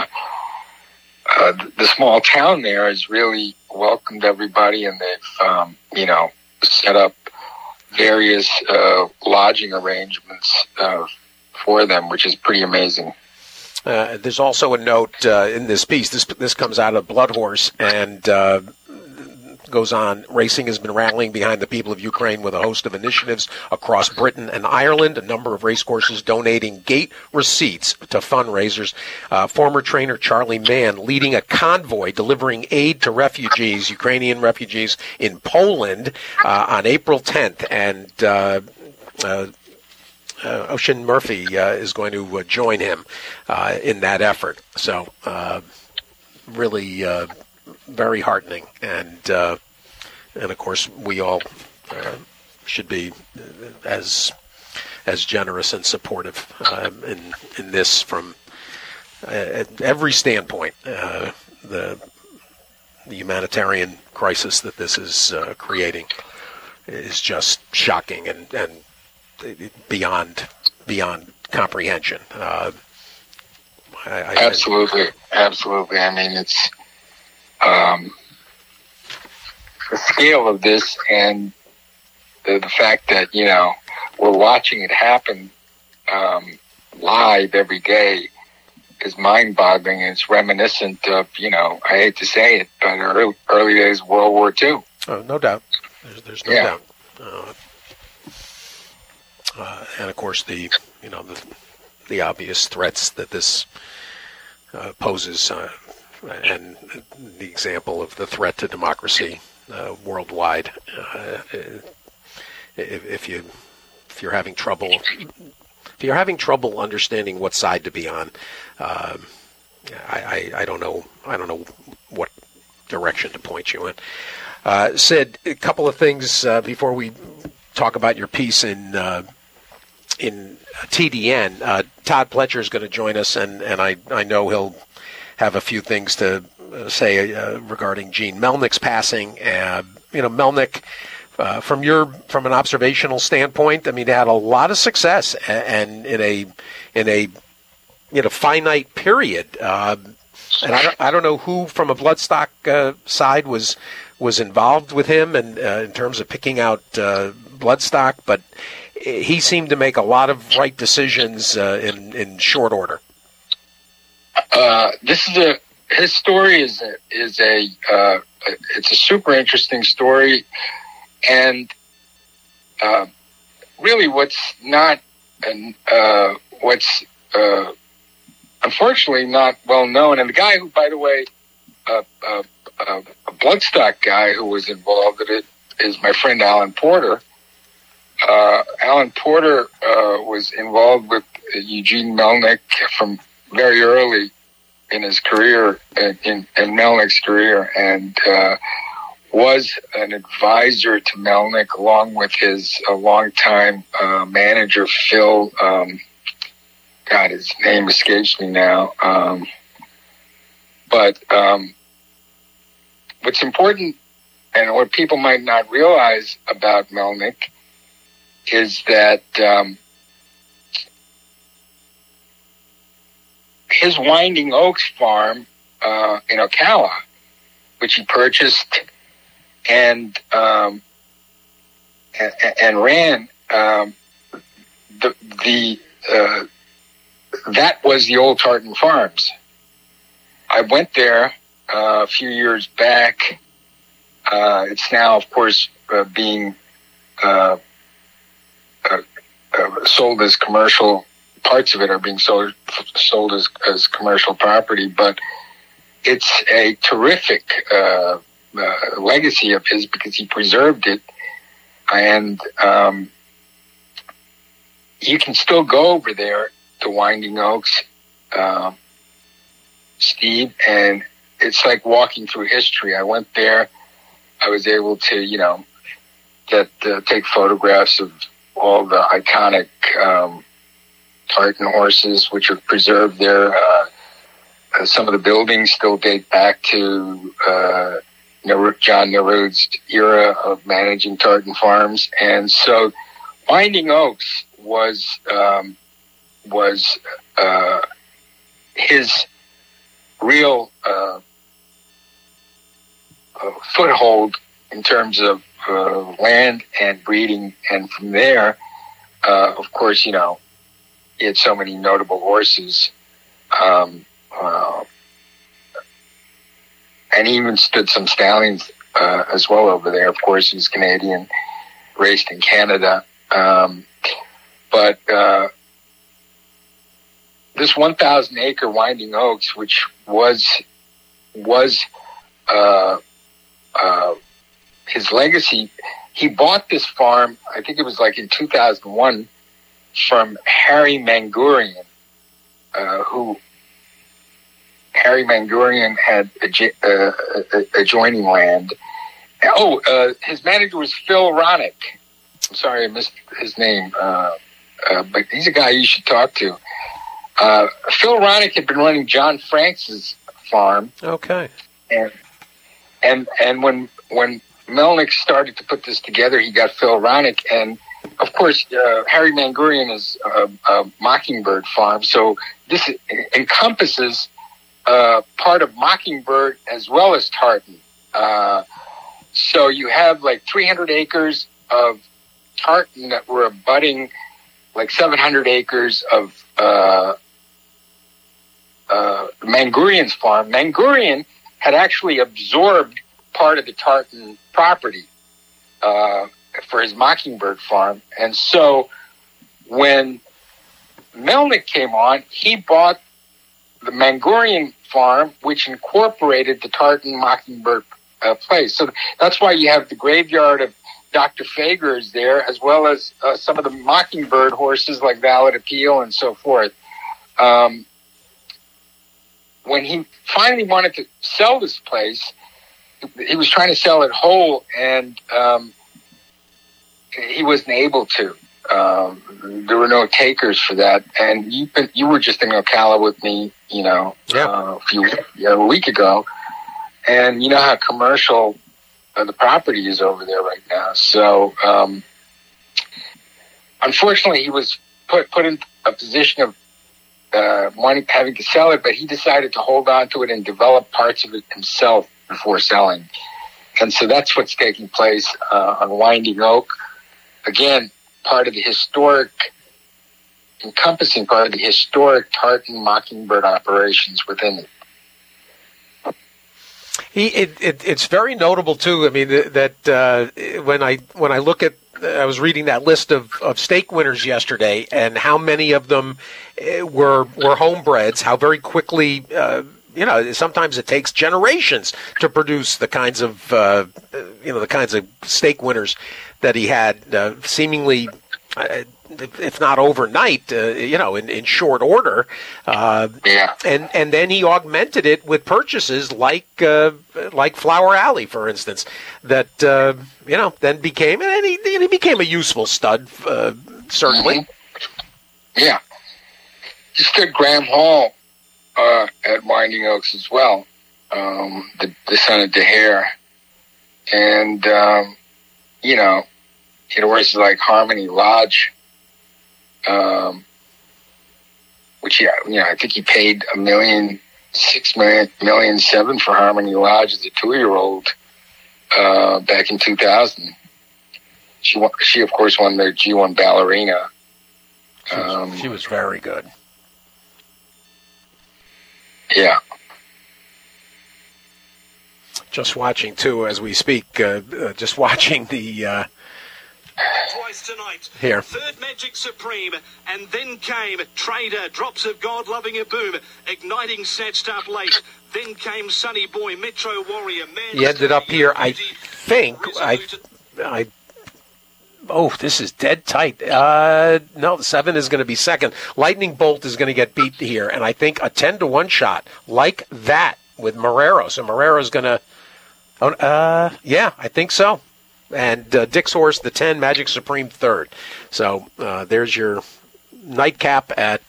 small town there has really welcomed everybody, and they've, set up various lodging arrangements for them, which is pretty amazing. There's also a note in this piece. This comes out of Blood Horse, and goes on, racing has been rallying behind the people of Ukraine with a host of initiatives across Britain and Ireland, a number of racecourses donating gate receipts to fundraisers. Former trainer Charlie Mann leading a convoy delivering aid to refugees, Ukrainian refugees in Poland on April 10th. And Oisin Murphy is going to join him in that effort. So really very heartening, and of course we all should be as generous and supportive in this from every standpoint. The humanitarian crisis that this is creating is just shocking and beyond comprehension. Absolutely. I mean, it's the scale of this and the fact that, we're watching it happen live every day is mind-boggling. It's reminiscent of, I hate to say it, but early days of World War II. Oh, no doubt. There's no doubt. And of course, the obvious threats that this poses, and the example of the threat to democracy worldwide. If you're having trouble understanding what side to be on, I don't know what direction to point you in. Sid, a couple of things before we talk about your piece in TDN. Todd Pletcher is going to join us, and I know he'll have a few things to say regarding Gene Melnick's passing. Melnick, from an observational standpoint, I mean, they had a lot of success, and in a finite period. And I don't know who from a Bloodstock side was involved with him, and in terms of picking out Bloodstock, but he seemed to make a lot of right decisions in short order. His story is a super interesting story, and really what's unfortunately not well known. And the guy who, by the way, a Bloodstock guy who was involved in it is my friend Alan Porter. Alan Porter was involved with Eugene Melnick from very early in his career, in Melnick's career, and was an advisor to Melnick along with his longtime manager, Phil. God, his name escapes me now. But what's important, and what people might not realize about Melnick, is that his Winding Oaks farm in Ocala, which he purchased and ran, that was the old Tartan Farms. I went there a few years back. It's now, of course, being sold as commercial. Parts of it are being sold as commercial property, but it's a terrific legacy of his because he preserved it, and you can still go over there to Winding Oaks, Steve, and it's like walking through history. I went there. I was able to, take photographs of all the iconic Tartan horses, which are preserved there. Some of the buildings still date back to John Neruda's era of managing Tartan Farms, and so Winding Oaks was his real foothold in terms of land and breeding, and from there, of course, he had so many notable horses, and he even stood some stallions as well over there. Of course, he's Canadian, raced in Canada, but this 1,000-acre Winding Oaks, which was his legacy. He bought this farm, I think it was like in 2001, from Harry Mangurian, who Harry Mangurian had adjoining land. His manager was Phil Ronick. I'm sorry, I missed his name, but he's a guy you should talk to. Phil Ronick had been running John Franks' farm. Okay. And when Melnick started to put this together, he got Phil Ronick, and of course, Harry Mangurian is a Mockingbird farm, so this encompasses part of Mockingbird as well as Tartan. So you have like 300 acres of Tartan that were abutting like 700 acres of Mangurian's farm. Mangurian had actually absorbed part of the Tartan property for his Mockingbird farm. And so when Melnick came on, he bought the Mangurian farm, which incorporated the Tartan Mockingbird place. So that's why you have the graveyard of Dr. Fagers there, as well as some of the Mockingbird horses like Valid Appeal and so forth. when he finally wanted to sell this place, he was trying to sell it whole, and he wasn't able to. There were no takers for that, and you were just in Ocala with me, a week ago, and you know how commercial the property is over there right now. So, unfortunately, he was put in a position of having to sell it, but he decided to hold on to it and develop parts of it himself before selling. And so that's what's taking place on Winding Oak. Again, encompassing part of the historic Tartan Mockingbird operations within it. It's very notable too. I mean that when I look at, I was reading that list of steak winners yesterday, and how many of them were homebreds. How very quickly, sometimes it takes generations to produce the kinds of steak winners that he had, seemingly, if not overnight, in short order. And then he augmented it with purchases like Flower Alley, for instance, that then became, and he became a useful stud, certainly. Mm-hmm. Yeah, he stood Graham Hall at Winding Oaks as well, the son of DeHare, and he had horses like Harmony Lodge, which I think he paid $1.6 million for Harmony Lodge as a 2-year-old back in 2000. She of course won the G1 Ballerina. She was very good. Yeah. Just watching too as we speak. Just watching the. Twice tonight. Here. Third Magic Supreme, and then came Trader, Drops of God, Loving a Boom, Igniting Snatched Up Late. Then came Sunny Boy, Metro Warrior, Man. He ended up here, I think. This is dead tight. No, 7 is going to be second. Lightning Bolt is going to get beat here, and I think a 10-1 shot like that with Marrero. So Marrero's going to. I think so. And Dick's horse, the 10, Magic Supreme, third. So there's your nightcap at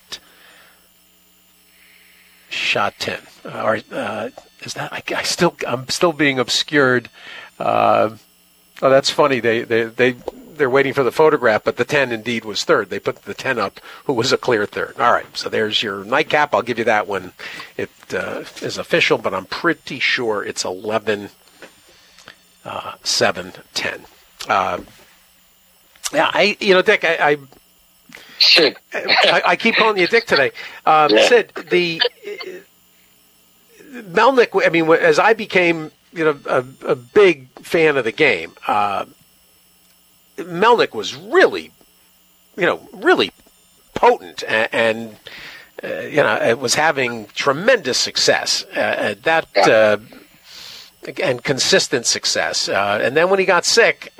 shot 10. Is that? I'm still being obscured. That's funny. They're waiting for the photograph, but the 10 indeed was third. They put the 10 up, who was a clear third. All right, so there's your nightcap. I'll give you that one. It is official, but I'm pretty sure it's 11. 7, 10. Dick, Sid. I keep calling you Dick today. Sid, the Melnick. I mean, as I became a big fan of the game, Melnick was really potent and it was having tremendous success. And consistent success, and then when he got sick,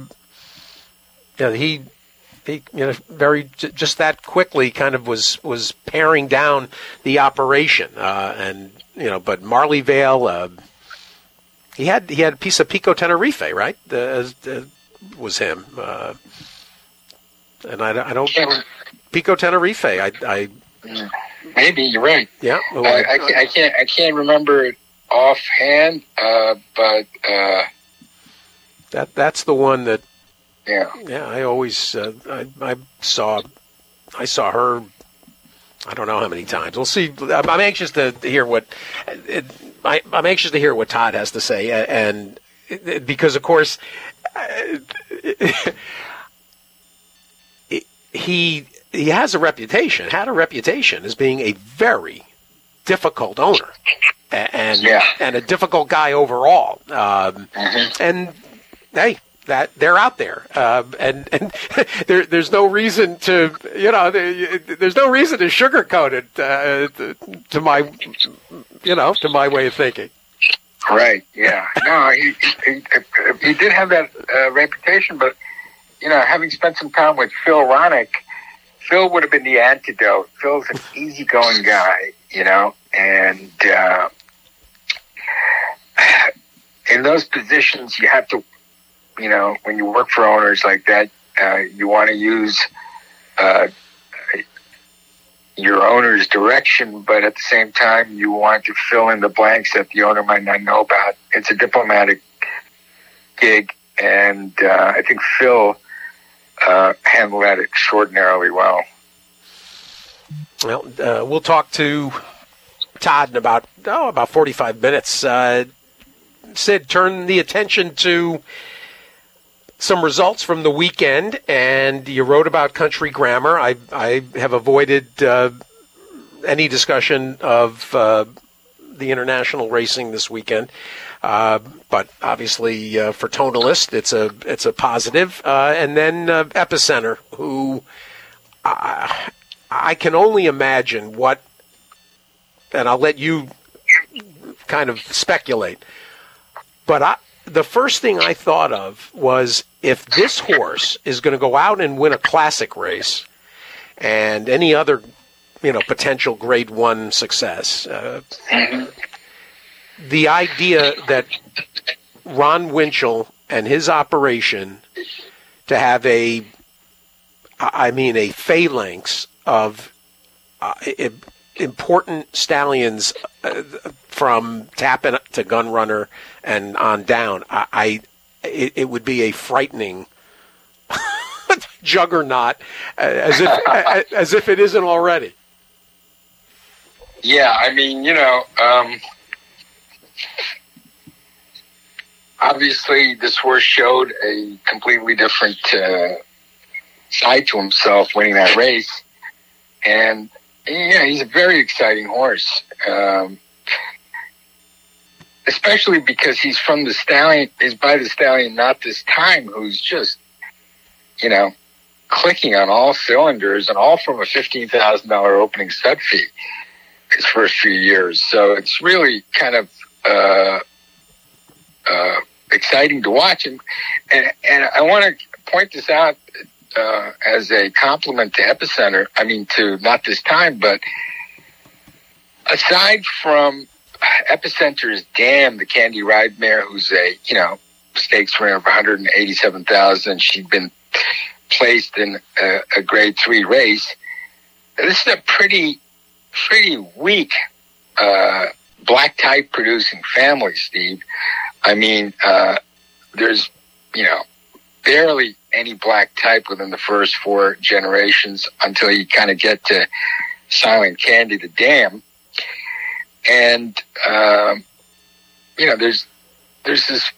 he very just that quickly kind of was paring down the operation, but Marley Vale, he had a piece of Pico Tenerife, right? Was him, and I don't Pico Tenerife. I maybe you're right. Yeah, well, I can't remember it offhand, but that's the one that. Yeah. I always I saw her. I don't know how many times. We'll see. I'm anxious to hear what I'm anxious to hear what Todd has to say, and because of course he had a reputation as being a very difficult owner. And a difficult guy overall. And hey, that they're out there, and there's no reason to there's no reason to sugarcoat it to my way of thinking. Right. Yeah. No, he did have that reputation, but having spent some time with Phil Ronick, Phil would have been the antidote. Phil's an easygoing guy. you know, and in those positions, you have to, you know, when you work for owners like that, you want to use your owner's direction, but at the same time, you want to fill in the blanks that the owner might not know about. It's a diplomatic gig, and I think Phil handled that extraordinarily well. Well, we'll talk to Todd in about 45 minutes. Sid, turn the attention to some results from the weekend, and you wrote about Country Grammar. I have avoided any discussion of the international racing this weekend, but obviously for Tonalist, it's a positive. And then Epicenter, who I can only imagine what, and I'll let you kind of speculate, but the first thing I thought of was, if this horse is going to go out and win a classic race and any other, you know, potential Grade 1 success, the idea that Ron Winchell and his operation to have a phalanx of important stallions from Tappan to Gunrunner and on down, it would be a frightening juggernaut, as if it isn't already. Yeah, I mean, you know, obviously this horse showed a completely different side to himself winning that race, and yeah, he's a very exciting horse. Especially because he's from the Stallion, is by the Stallion Not This Time, who's just, you know, clicking on all cylinders, and all from a $15,000 opening stud fee his first few years. So it's really kind of exciting to watch. And I want to point this out as a compliment to Epicenter, to Not This Time, but aside from Epicenter's Dam, the Candy Ride mare, who's a, stakes winner of $187,000. She'd been placed in a Grade 3 race. This is a pretty weak black type producing family, Steve. There's, barely any black type within the first 4 generations until you kind of get to Silent Candy, the Dam. And, there's this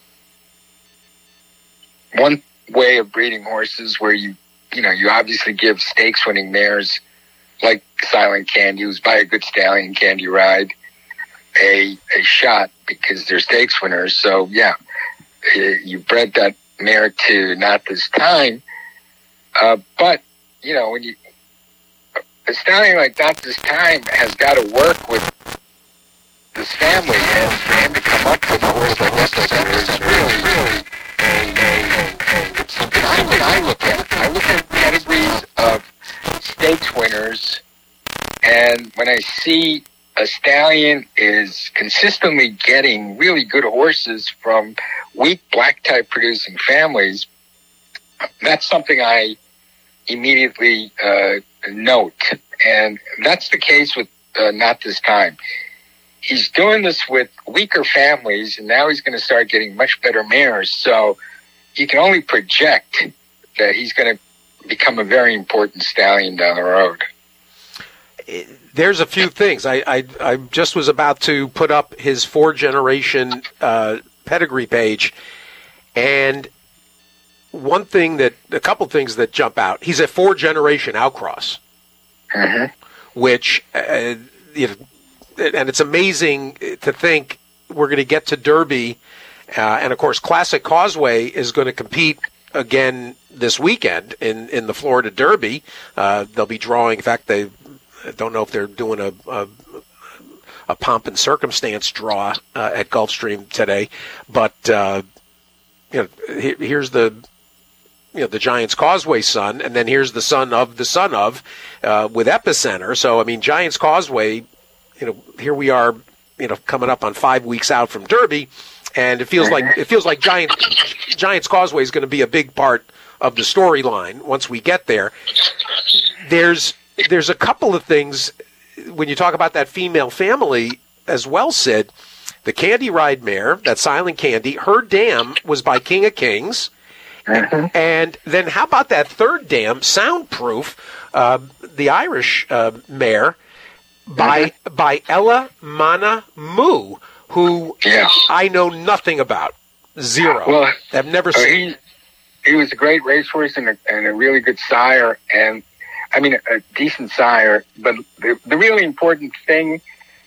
one way of breeding horses where you obviously give stakes winning mares like Silent Candy, who's by a good stallion, Candy Ride, a shot because they're stakes winners. So yeah, you bred that mare to Not This Time. But, when a stallion like Not This Time has got to work with this family, and for him to come up with a horse like Epicenter is really something I look at. I look at pedigrees of stakes winners, and when I see a stallion is consistently getting really good horses from weak black type producing families, that's something I immediately note. And that's the case with Not This Time. He's doing this with weaker families, and now he's going to start getting much better mares. So you can only project that he's going to become a very important stallion down the road. There's a few things. I just was about to put up his 4-generation pedigree page, and a couple things that jump out. He's a 4-generation outcross, which, and it's amazing to think we're going to get to Derby, and of course Classic Causeway is going to compete again this weekend in the Florida Derby. They'll be drawing. In fact, I don't know if they're doing a pomp and circumstance draw at Gulfstream today, but here's the Giants Causeway son, and then here's the son of with Epicenter. So Giants Causeway here we are, coming up on 5 weeks out from Derby, and it feels like Giants Causeway is going to be a big part of the storyline once we get there. There's a couple of things when you talk about that female family as well, Sid. The Candy Ride mare, that Silent Candy, her dam was by King of Kings. Mm-hmm. And then how about that third dam, Soundproof, the Irish mare, by Ella Mana Moo, who I know nothing about. Zero. Well, I've never seen. He was a great racehorse and a really good sire, and I mean a decent sire. But the really important thing,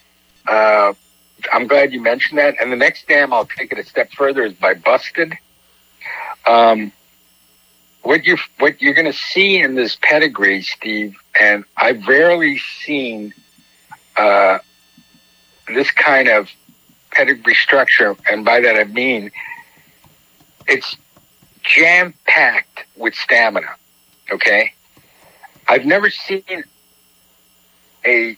I'm glad you mentioned that. And the next dam, I'll take it a step further, is by Busted. What you're going to see in this pedigree, Steve, and I've rarely seen this kind of pedigree structure, and by that I mean it's jam-packed with stamina, okay? I've never seen a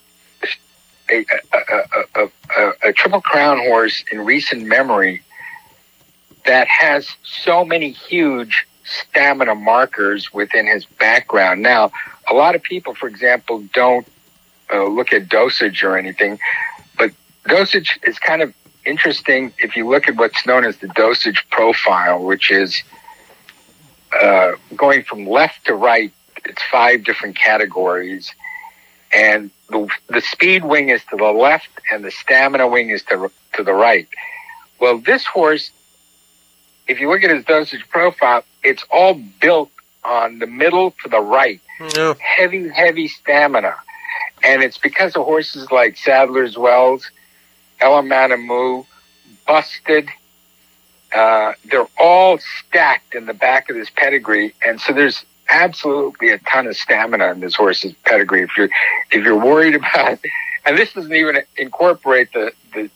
Triple Crown horse in recent memory that has so many huge stamina markers within his background. Now, a lot of people, for example, don't look at dosage or anything, but dosage is kind of interesting if you look at what's known as the dosage profile, which is going from left to right. It's 5 different categories, and the speed wing is to the left and the stamina wing is to the right. Well, this horse, if you look at his dosage profile, it's all built on the middle to the right. Yeah. Heavy stamina. And it's because of horses like Sadler's Wells, Ella Mana Moo, Busted. They're all stacked in the back of this pedigree. And so there's absolutely a ton of stamina in this horse's pedigree. If you're worried about, and this doesn't even incorporate the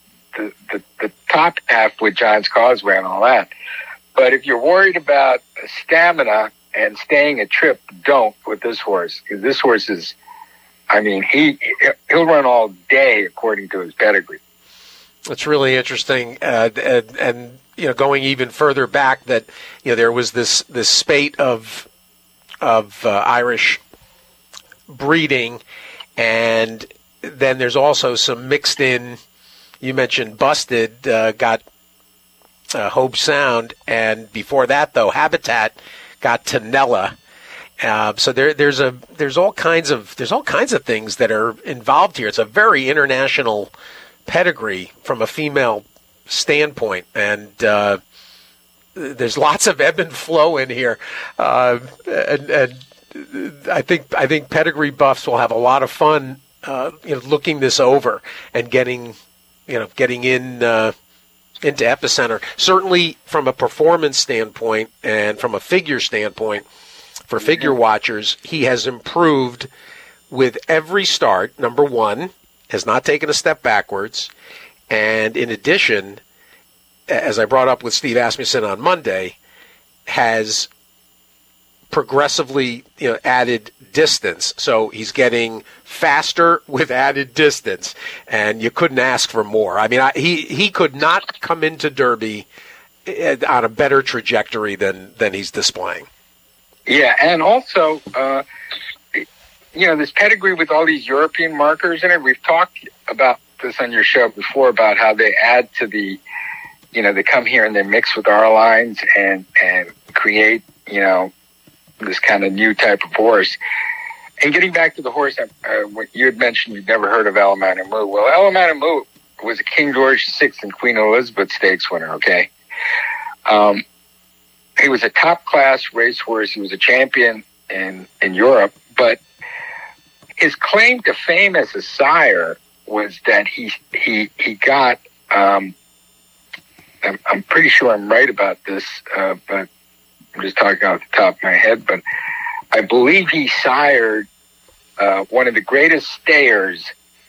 top half with Giants Causeway and all that. But if you're worried about stamina and staying a trip, don't with this horse. Because this horse is, I mean, he'll run all day according to his pedigree. It's really interesting, and going even further back, that there was this spate of Irish breeding, and then there's also some mixed in. You mentioned Busted, got Hobe Sound, and before that, though, Habitat got Tanella. So there's all kinds of things that are involved here. It's a very international pedigree from a female standpoint, and there's lots of ebb and flow in here. And I think pedigree buffs will have a lot of fun, looking this over and getting in. Into Epicenter, certainly from a performance standpoint and from a figure standpoint, for figure watchers, he has improved with every start. Number one, has not taken a step backwards, and in addition, as I brought up with Steve Asmussen on Monday, has progressively added distance. So he's getting faster with added distance, and you couldn't ask for more. I mean, he could not come into Derby on a better trajectory than he's displaying. Yeah, and also, this pedigree with all these European markers in it, we've talked about this on your show before about how they add to the, they come here and they mix with our lines and create, this kind of new type of horse. And getting back to the horse, what you had mentioned, you'd never heard of Ella Mana Moo. Well, Ella Mana Moo was a King George VI and Queen Elizabeth Stakes winner, okay? He was a top-class racehorse. He was a champion in Europe. But his claim to fame as a sire was that he got, I'm pretty sure I'm right about this, but I'm just talking off the top of my head, but I believe he sired one of the greatest stayers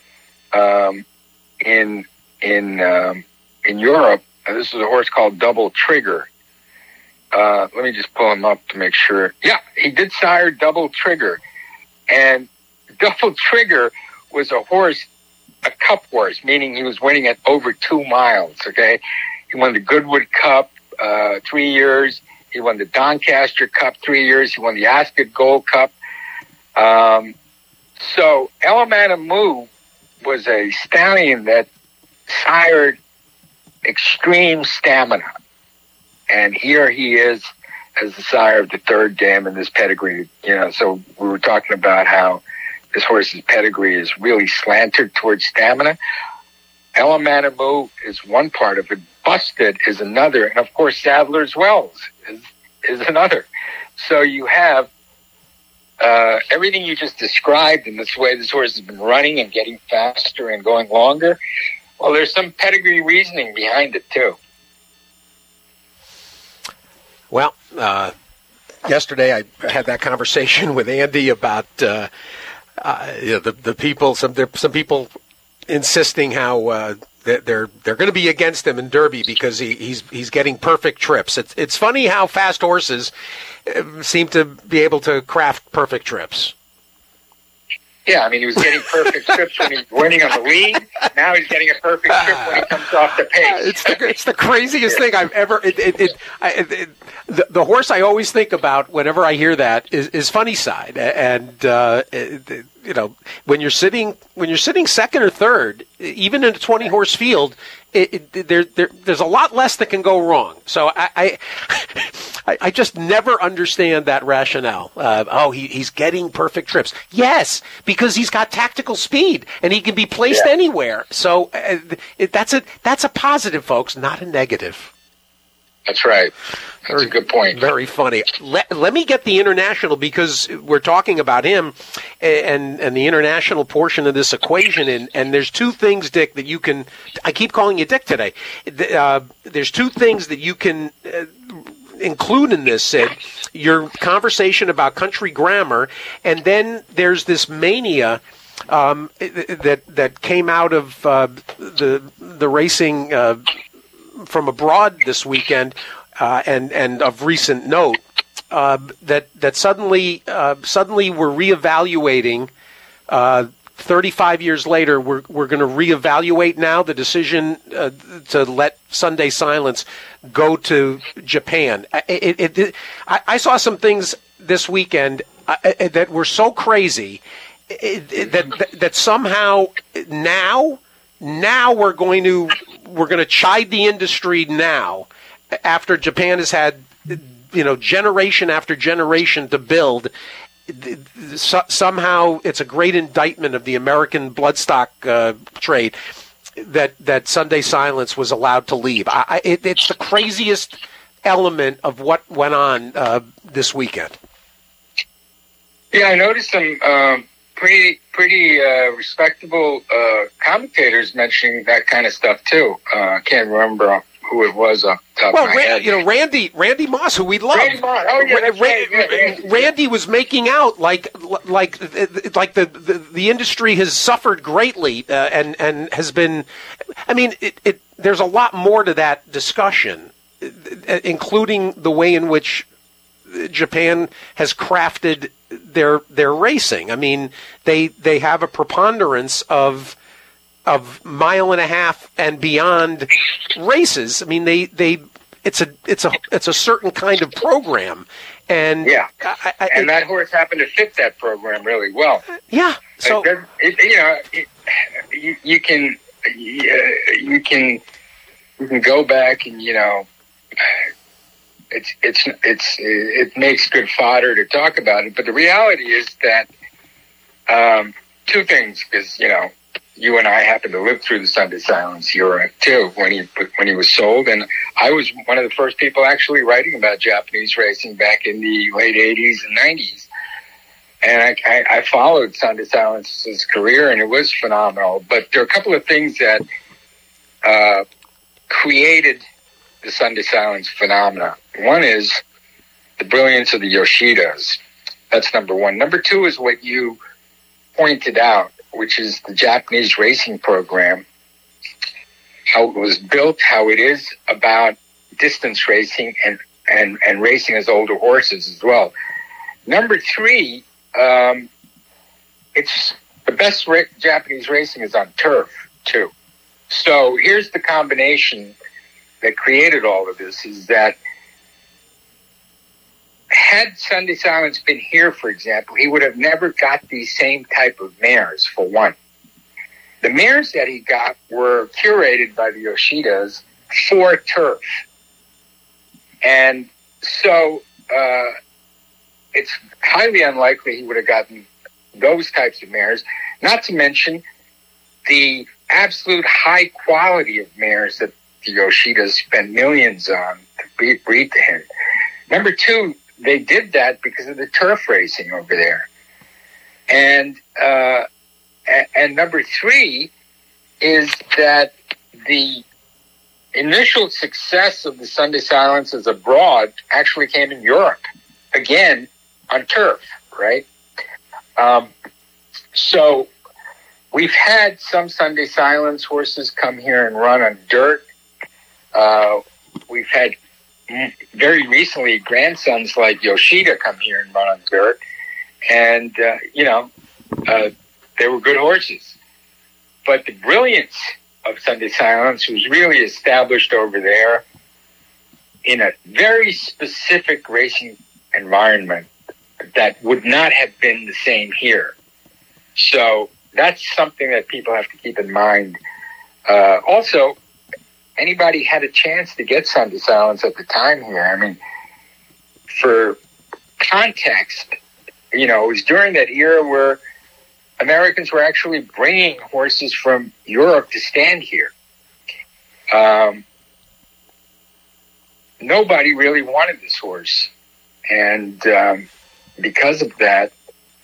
in Europe. This was a horse called Double Trigger. Let me just pull him up to make sure. Yeah, he did sire Double Trigger, and Double Trigger was a horse a cup horse, meaning he was winning at over 2 miles, okay? He won the Goodwood Cup 3 years. He won the Doncaster Cup 3 years. He won the Ascot Gold Cup. So Elamanamu was a stallion that sired extreme stamina. And here he is as the sire of the third dam in this pedigree. You know, so we were talking about how this horse's pedigree is really slanted towards stamina. Elamanamu is one part of it. Busted is another. And, of course, Sadler's Wells is another. So you have everything you just described in this way this horse has been running and getting faster and going longer. Well, there's some pedigree reasoning behind it, too. Well, yesterday I had that conversation with Andy about the people. Some people insisting how they're going to be against him in Derby because he's getting perfect trips. It's funny how fast horses seem to be able to craft perfect trips. Yeah, I mean, he was getting perfect trips when he was winning on the lead. Now he's getting a perfect trip when he comes off the pace. It's the craziest thing I've ever. The horse I always think about whenever I hear that is Funnyside, and when you're sitting second or third, even in a 20-horse field, there's a lot less that can go wrong. So I just never understand that rationale. He's getting perfect trips. Yes, because he's got tactical speed and he can be placed anywhere. So that's a positive, folks, not a negative. That's right. That's a good point. Very funny. Let me get the international, because we're talking about him and the international portion of this equation. And there's two things, Dick, that you can – I keep calling you Dick today. There's two things that you can include in this, Sid. Your conversation about country grammar, and then there's this mania that came out of the racing from abroad this weekend, and of recent note, that suddenly we're reevaluating. 35 years later, we're going to reevaluate now the decision to let Sunday Silence go to Japan. I saw some things this weekend that were so crazy that somehow now we're going to chide the industry now, after Japan has had generation after generation to build. Somehow it's a great indictment of the American bloodstock trade that Sunday Silence was allowed to leave. It's the craziest element of what went on this weekend. Yeah, I noticed some pretty respectable commentators mentioning that kind of stuff too. I can't remember who it was off the top of my head. Randy Moss, who we love. Randy Moss. Oh, yeah, Randy was making out like the industry has suffered greatly and has been. I mean, there's a lot more to that discussion, including the way in which Japan has crafted their racing. I mean, they have a preponderance of mile and a half and beyond races. I mean, it's a certain kind of program, and and that horse happened to fit that program really well. Yeah, so you can go back and it makes good fodder to talk about it. But the reality is that two things, because you and I happened to live through the Sunday Silence era too when he was sold, and I was one of the first people actually writing about Japanese racing back in the late 80s and 90s. And I followed Sunday Silence's career, and it was phenomenal. But there are a couple of things that created the Sunday Silence phenomena. One is the brilliance of the Yoshidas. That's number one. Number two is what you pointed out, which is the Japanese racing program, how it was built, how it is about distance racing and racing as older horses as well. Number three, it's the best Japanese racing is on turf, too. So here's the combination that created all of this, is that had Sunday Silence been here, for example, he would have never got these same type of mares, for one. The mares that he got were curated by the Yoshidas for turf. And so it's highly unlikely he would have gotten those types of mares, not to mention the absolute high quality of mares that the Yoshidas spent millions on to breed to him. Number two, they did that because of the turf racing over there. And number three is that the initial success of the Sunday Silences abroad actually came in Europe, again, on turf, right? So we've had some Sunday Silence horses come here and run on dirt. We've had very recently grandsons like Yoshida come here and run on dirt. And, they were good horses. But the brilliance of Sunday Silence was really established over there in a very specific racing environment that would not have been the same here. So that's something that people have to keep in mind. Also, anybody had a chance to get Sunday Silence at the time here. I mean, for context, it was during that era where Americans were actually bringing horses from Europe to stand here. Nobody really wanted this horse. And because of that,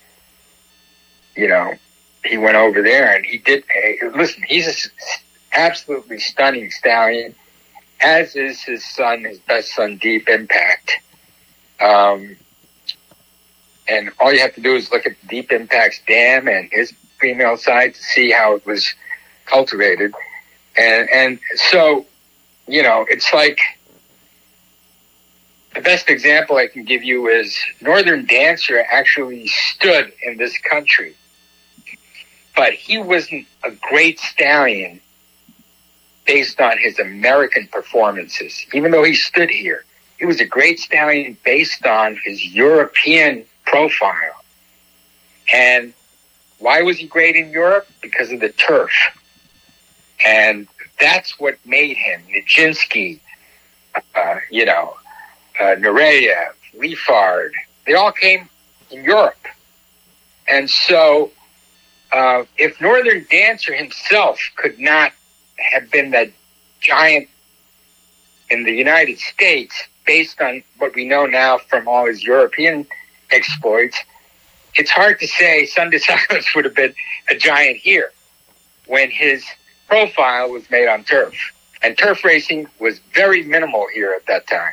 he went over there and he did. Listen, he's an absolutely stunning stallion, as is his son, his best son, Deep Impact. And all you have to do is look at Deep Impact's dam and his female side to see how it was cultivated. And so, it's like the best example I can give you is Northern Dancer actually stood in this country, but he wasn't a great stallion based on his American performances. Even though he stood here, he was a great stallion based on his European profile. And why was he great in Europe? Because of the turf. And that's what made him. Nijinsky, Nureyev, Leifard, they all came in Europe. And so if Northern Dancer himself could not have been that giant in the United States based on what we know now from all his European exploits, it's hard to say Sunday Silence would have been a giant here when his profile was made on turf. And turf racing was very minimal here at that time.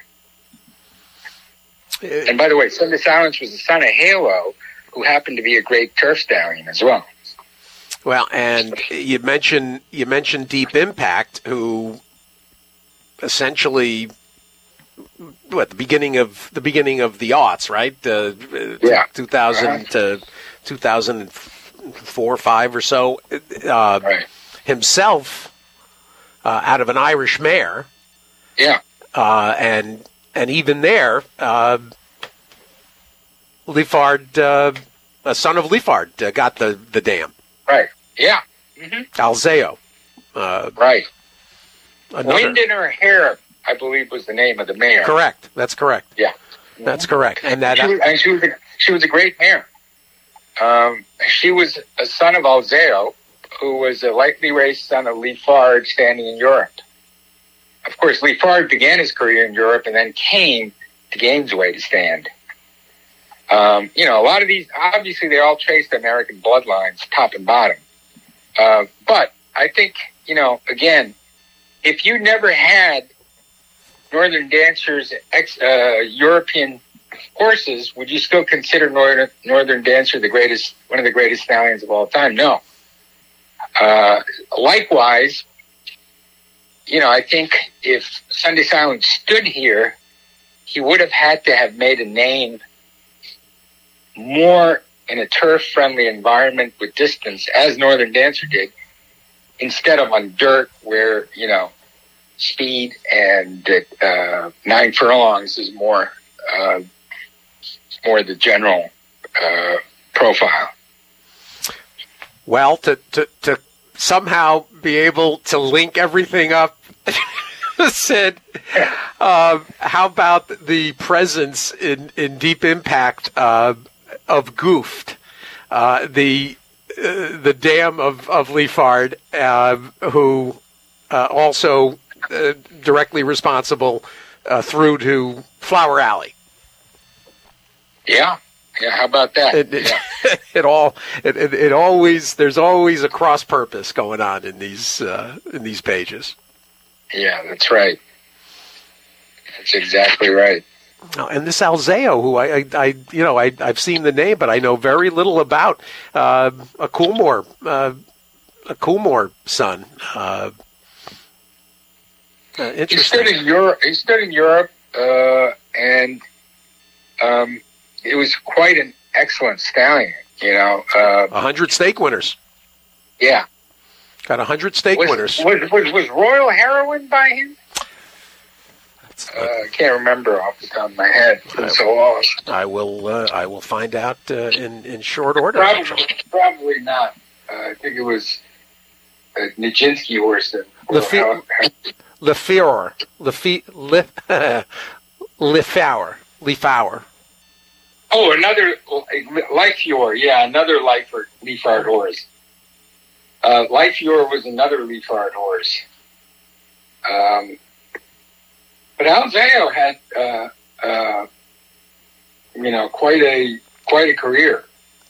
And by the way, Sunday Silence was the son of Halo, who happened to be a great turf stallion as well. Well, and you mentioned Deep Impact, who essentially the beginning of the aughts, right? 2000 to 2004, 5 or so. Right. Himself out of an Irish mare. Yeah. And even there, Leifard, a son of Leifard, got the dam. Right. Yeah. Mm-hmm. Alzeo. Right. Another. Wind in Her Hair, I believe, was the name of the mare. Correct. That's correct. Yeah. That's correct. And that she was a great mare. She was a son of Alzeo, who was a lightly raced son of Leifard standing in Europe. Of course, Leifard began his career in Europe and then came to Gainesway to stand. A lot of these, obviously, they all traced American bloodlines, top and bottom. But I think, again, if you never had Northern Dancer's European horses, would you still consider Northern Dancer one of the greatest stallions of all time? No. Likewise, I think if Sunday Silence stood here, he would have had to have made a name more in a turf-friendly environment with distance, as Northern Dancer did, instead of on dirt where, speed and 9 furlongs is more the general profile. Well, to somehow be able to link everything up, Sid, how about the presence in Deep Impact of Goofed, the dam of Leafard, who also directly responsible through to Flower Alley. Yeah. How about that? There's always a cross purpose going on in these pages. Yeah, that's right. That's exactly right. Oh, and this Alzeo, who I've seen the name, but I know very little about, a Coolmore son. Interesting. He stood in Europe, and it was quite an excellent stallion. 100 stake winners. Yeah, got 100 stake winners. Was Royal Heroine by him? I can't remember off the top of my head. It's so lost. I will find out in short order. Probably not. I think it was a Nijinsky horse. Leafhour. Oh, another Leifjord. Yeah, another Leafard horse. Leifjord was another Leafard horse. But Alzeo had, quite a career.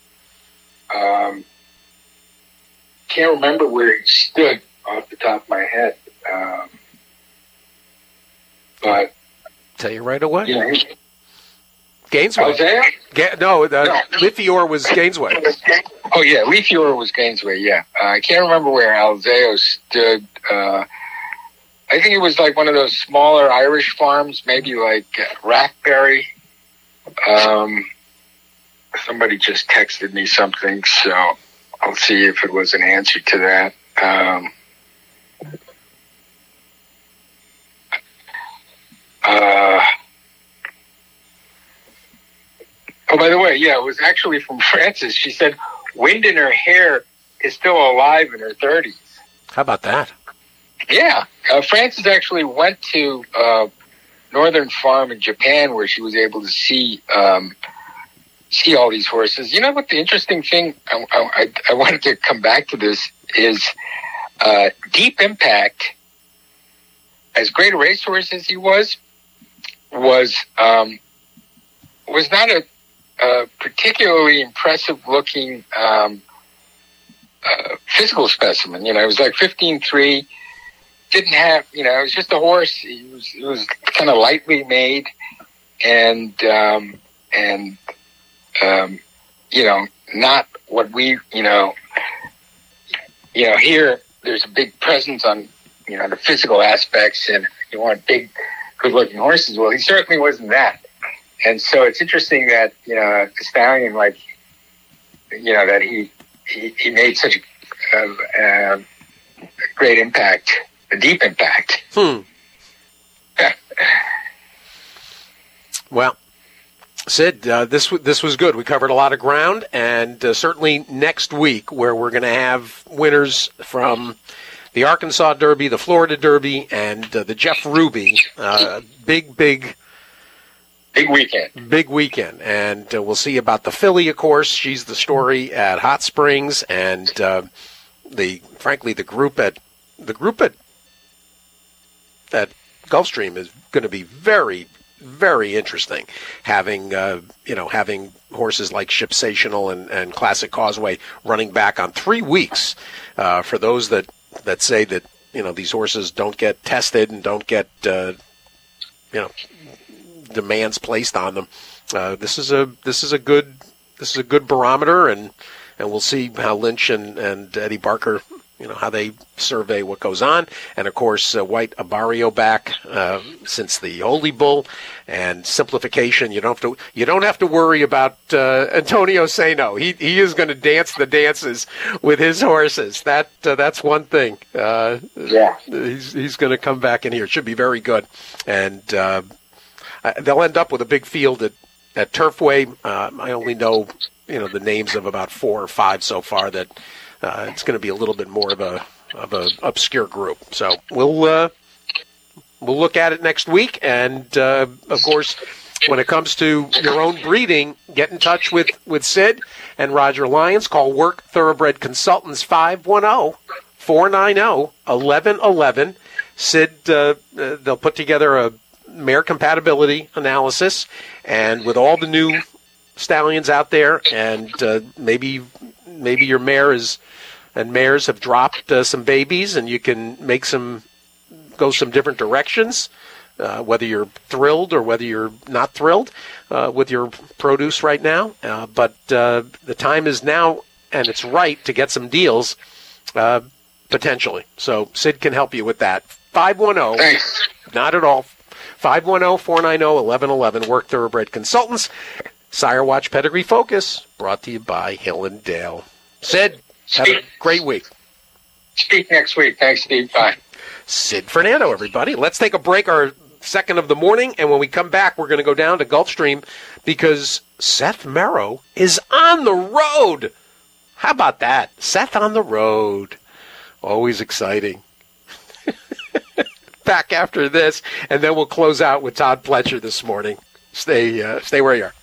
Can't remember where he stood off the top of my head. But tell you right away. Gainesway. Leafjord was Gainesway. Oh yeah, Leafjord was Gainesway. Yeah, I can't remember where Alzeo stood. I think it was like one of those smaller Irish farms, maybe like Rathbury. Somebody just texted me something, so I'll see if it was an answer to that. Oh, by the way, it was actually from Frances. She said, wind in her hair is still alive in her 30s. How about that? Yeah. Frances actually went to Northern Farm in Japan where she was able to see all these horses. You know what the interesting thing, I wanted to come back to this, is Deep Impact, as great a racehorse as he was not a particularly impressive looking physical specimen. It was like 15.3. Didn't have, it was just a horse. It was kind of lightly made, and not what we, here there's a big presence on, the physical aspects, and you want big, good-looking horses. Well, he certainly wasn't that. And so it's interesting that, the stallion, that he made such a great impact, a deep impact. Well, Sid, this was good. We covered a lot of ground, and certainly next week, where we're going to have winners from the Arkansas Derby, the Florida Derby, and the Jeff Ruby, big weekend. And we'll see about the filly, of course. She's the story at Hot Springs, and the group at Gulfstream is going to be very, very interesting. Having horses like Shipsational and Classic Causeway running back on 3 weeks. For those that say that these horses don't get tested and don't get demands placed on them, this is a good barometer, and we'll see how Lynch and Eddie Barker how they survey what goes on. And, of course, White Abarrio back since the Holy Bull, and simplification. You don't have to worry about Antonio Saino. He is going to dance the dances with his horses. That's one thing. He's going to come back in here. It should be very good. And they'll end up with a big field at Turfway. I only know the names of about 4 or 5 so far. That it's going to be a little bit more of a obscure group. So we'll look at it next week. And of course, when it comes to your own breeding, get in touch with Sid and Roger Lyons. Call Work Thoroughbred Consultants 510-490-1111. Sid, they'll put together a mare compatibility analysis, and with all the new stallions out there, and maybe your mares have dropped some babies, and you can go some different directions, whether you're thrilled or whether you're not thrilled with your produce right now. But the time is now, and it's right to get some deals, potentially. So Sid can help you with that. 510. Thanks. Not at all. 510-490-1111. Work Thoroughbred Consultants. Sire Watch Pedigree Focus, brought to you by Hill and Dale. Sid, have a great week. Speak next week. Thanks, Steve. Bye. Sid Fernando, everybody. Let's take a break, our second of the morning, and when we come back, we're going to go down to Gulfstream because Seth Merrow is on the road. How about that? Seth on the road. Always exciting. Back after this, and then we'll close out with Todd Pletcher this morning. Stay where you are.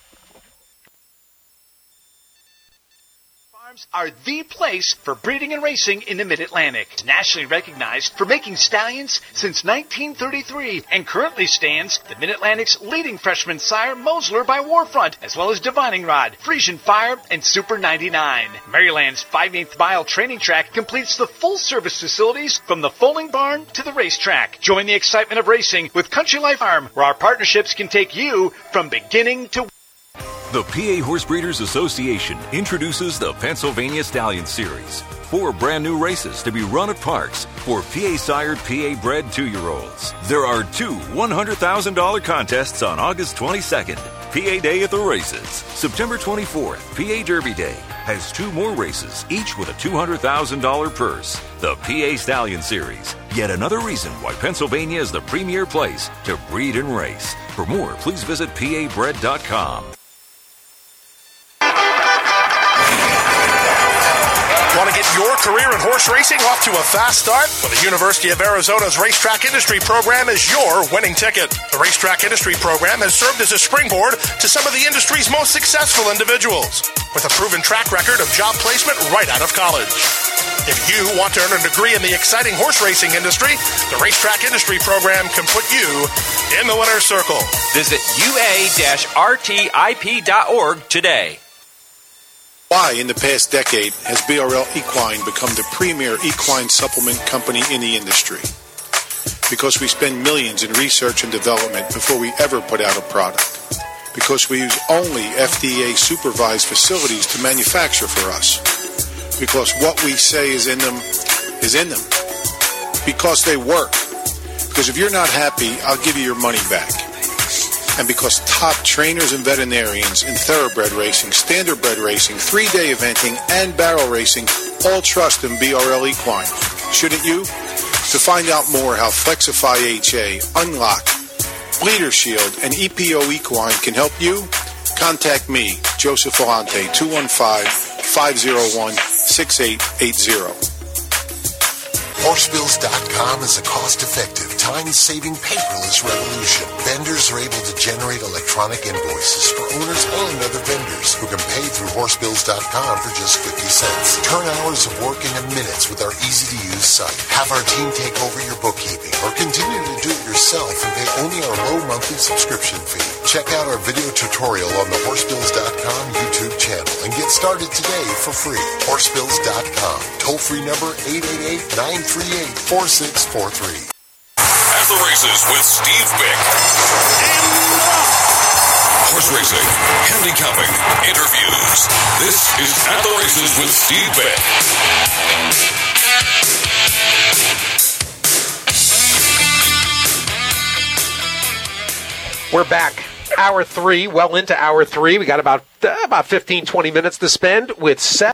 Are the place for breeding and racing in the Mid-Atlantic. Nationally recognized for making stallions since 1933 and currently stands the Mid-Atlantic's leading freshman sire, Mosler by Warfront, as well as Divining Rod, Frisian Fire, and Super 99. Maryland's 5/8 mile training track completes the full-service facilities from the foaling barn to the racetrack. Join the excitement of racing with Country Life Farm, where our partnerships can take you from beginning to The PA Horse Breeders Association introduces the Pennsylvania Stallion Series. 4 brand new races to be run at parks for PA-sired, PA-bred 2-year-olds. There are 2 $100,000 contests on August 22nd. PA Day at the races. September 24th, PA Derby Day has 2 more races, each with a $200,000 purse. The PA Stallion Series. Yet another reason why Pennsylvania is the premier place to breed and race. For more, please visit PABred.com. Want to get your career in horse racing off to a fast start? Well, the University of Arizona's Racetrack Industry Program is your winning ticket. The Racetrack Industry Program has served as a springboard to some of the industry's most successful individuals, with a proven track record of job placement right out of college. If you want to earn a degree in the exciting horse racing industry, the Racetrack Industry Program can put you in the winner's circle. Visit ua-rtip.org today. Why, in the past decade, has BRL Equine become the premier equine supplement company in the industry? Because we spend millions in research and development before we ever put out a product. Because we use only FDA-supervised facilities to manufacture for us. Because what we say is in them is in them. Because they work. Because if you're not happy, I'll give you your money back. And because top trainers and veterinarians in thoroughbred racing, standardbred racing, 3-day eventing, and barrel racing all trust in BRL Equine. Shouldn't you? To find out more how Flexify HA, Unlock, Bleeder Shield, and EPO Equine can help you, contact me, Joseph Volante, 215-501-6880. Horsebills.com is a cost-effective, time-saving paperless revolution. Vendors are able to generate electronic invoices for owners and other vendors who can pay through Horsebills.com for just 50 cents. Turn hours of work into minutes with our easy-to-use site. Have our team take over your bookkeeping or continue to do it yourself and pay only our low monthly subscription fee. Check out our video tutorial on the Horsebills.com YouTube channel and get started today for free. Horsebills.com. Toll-free number 888-938-4643. At the races with Steve Bick. Horse racing, handicapping, interviews. This is At the Races with Steve Bick. We're back. Hour 3, well into hour 3. We got about 15, 20 minutes to spend with Seth.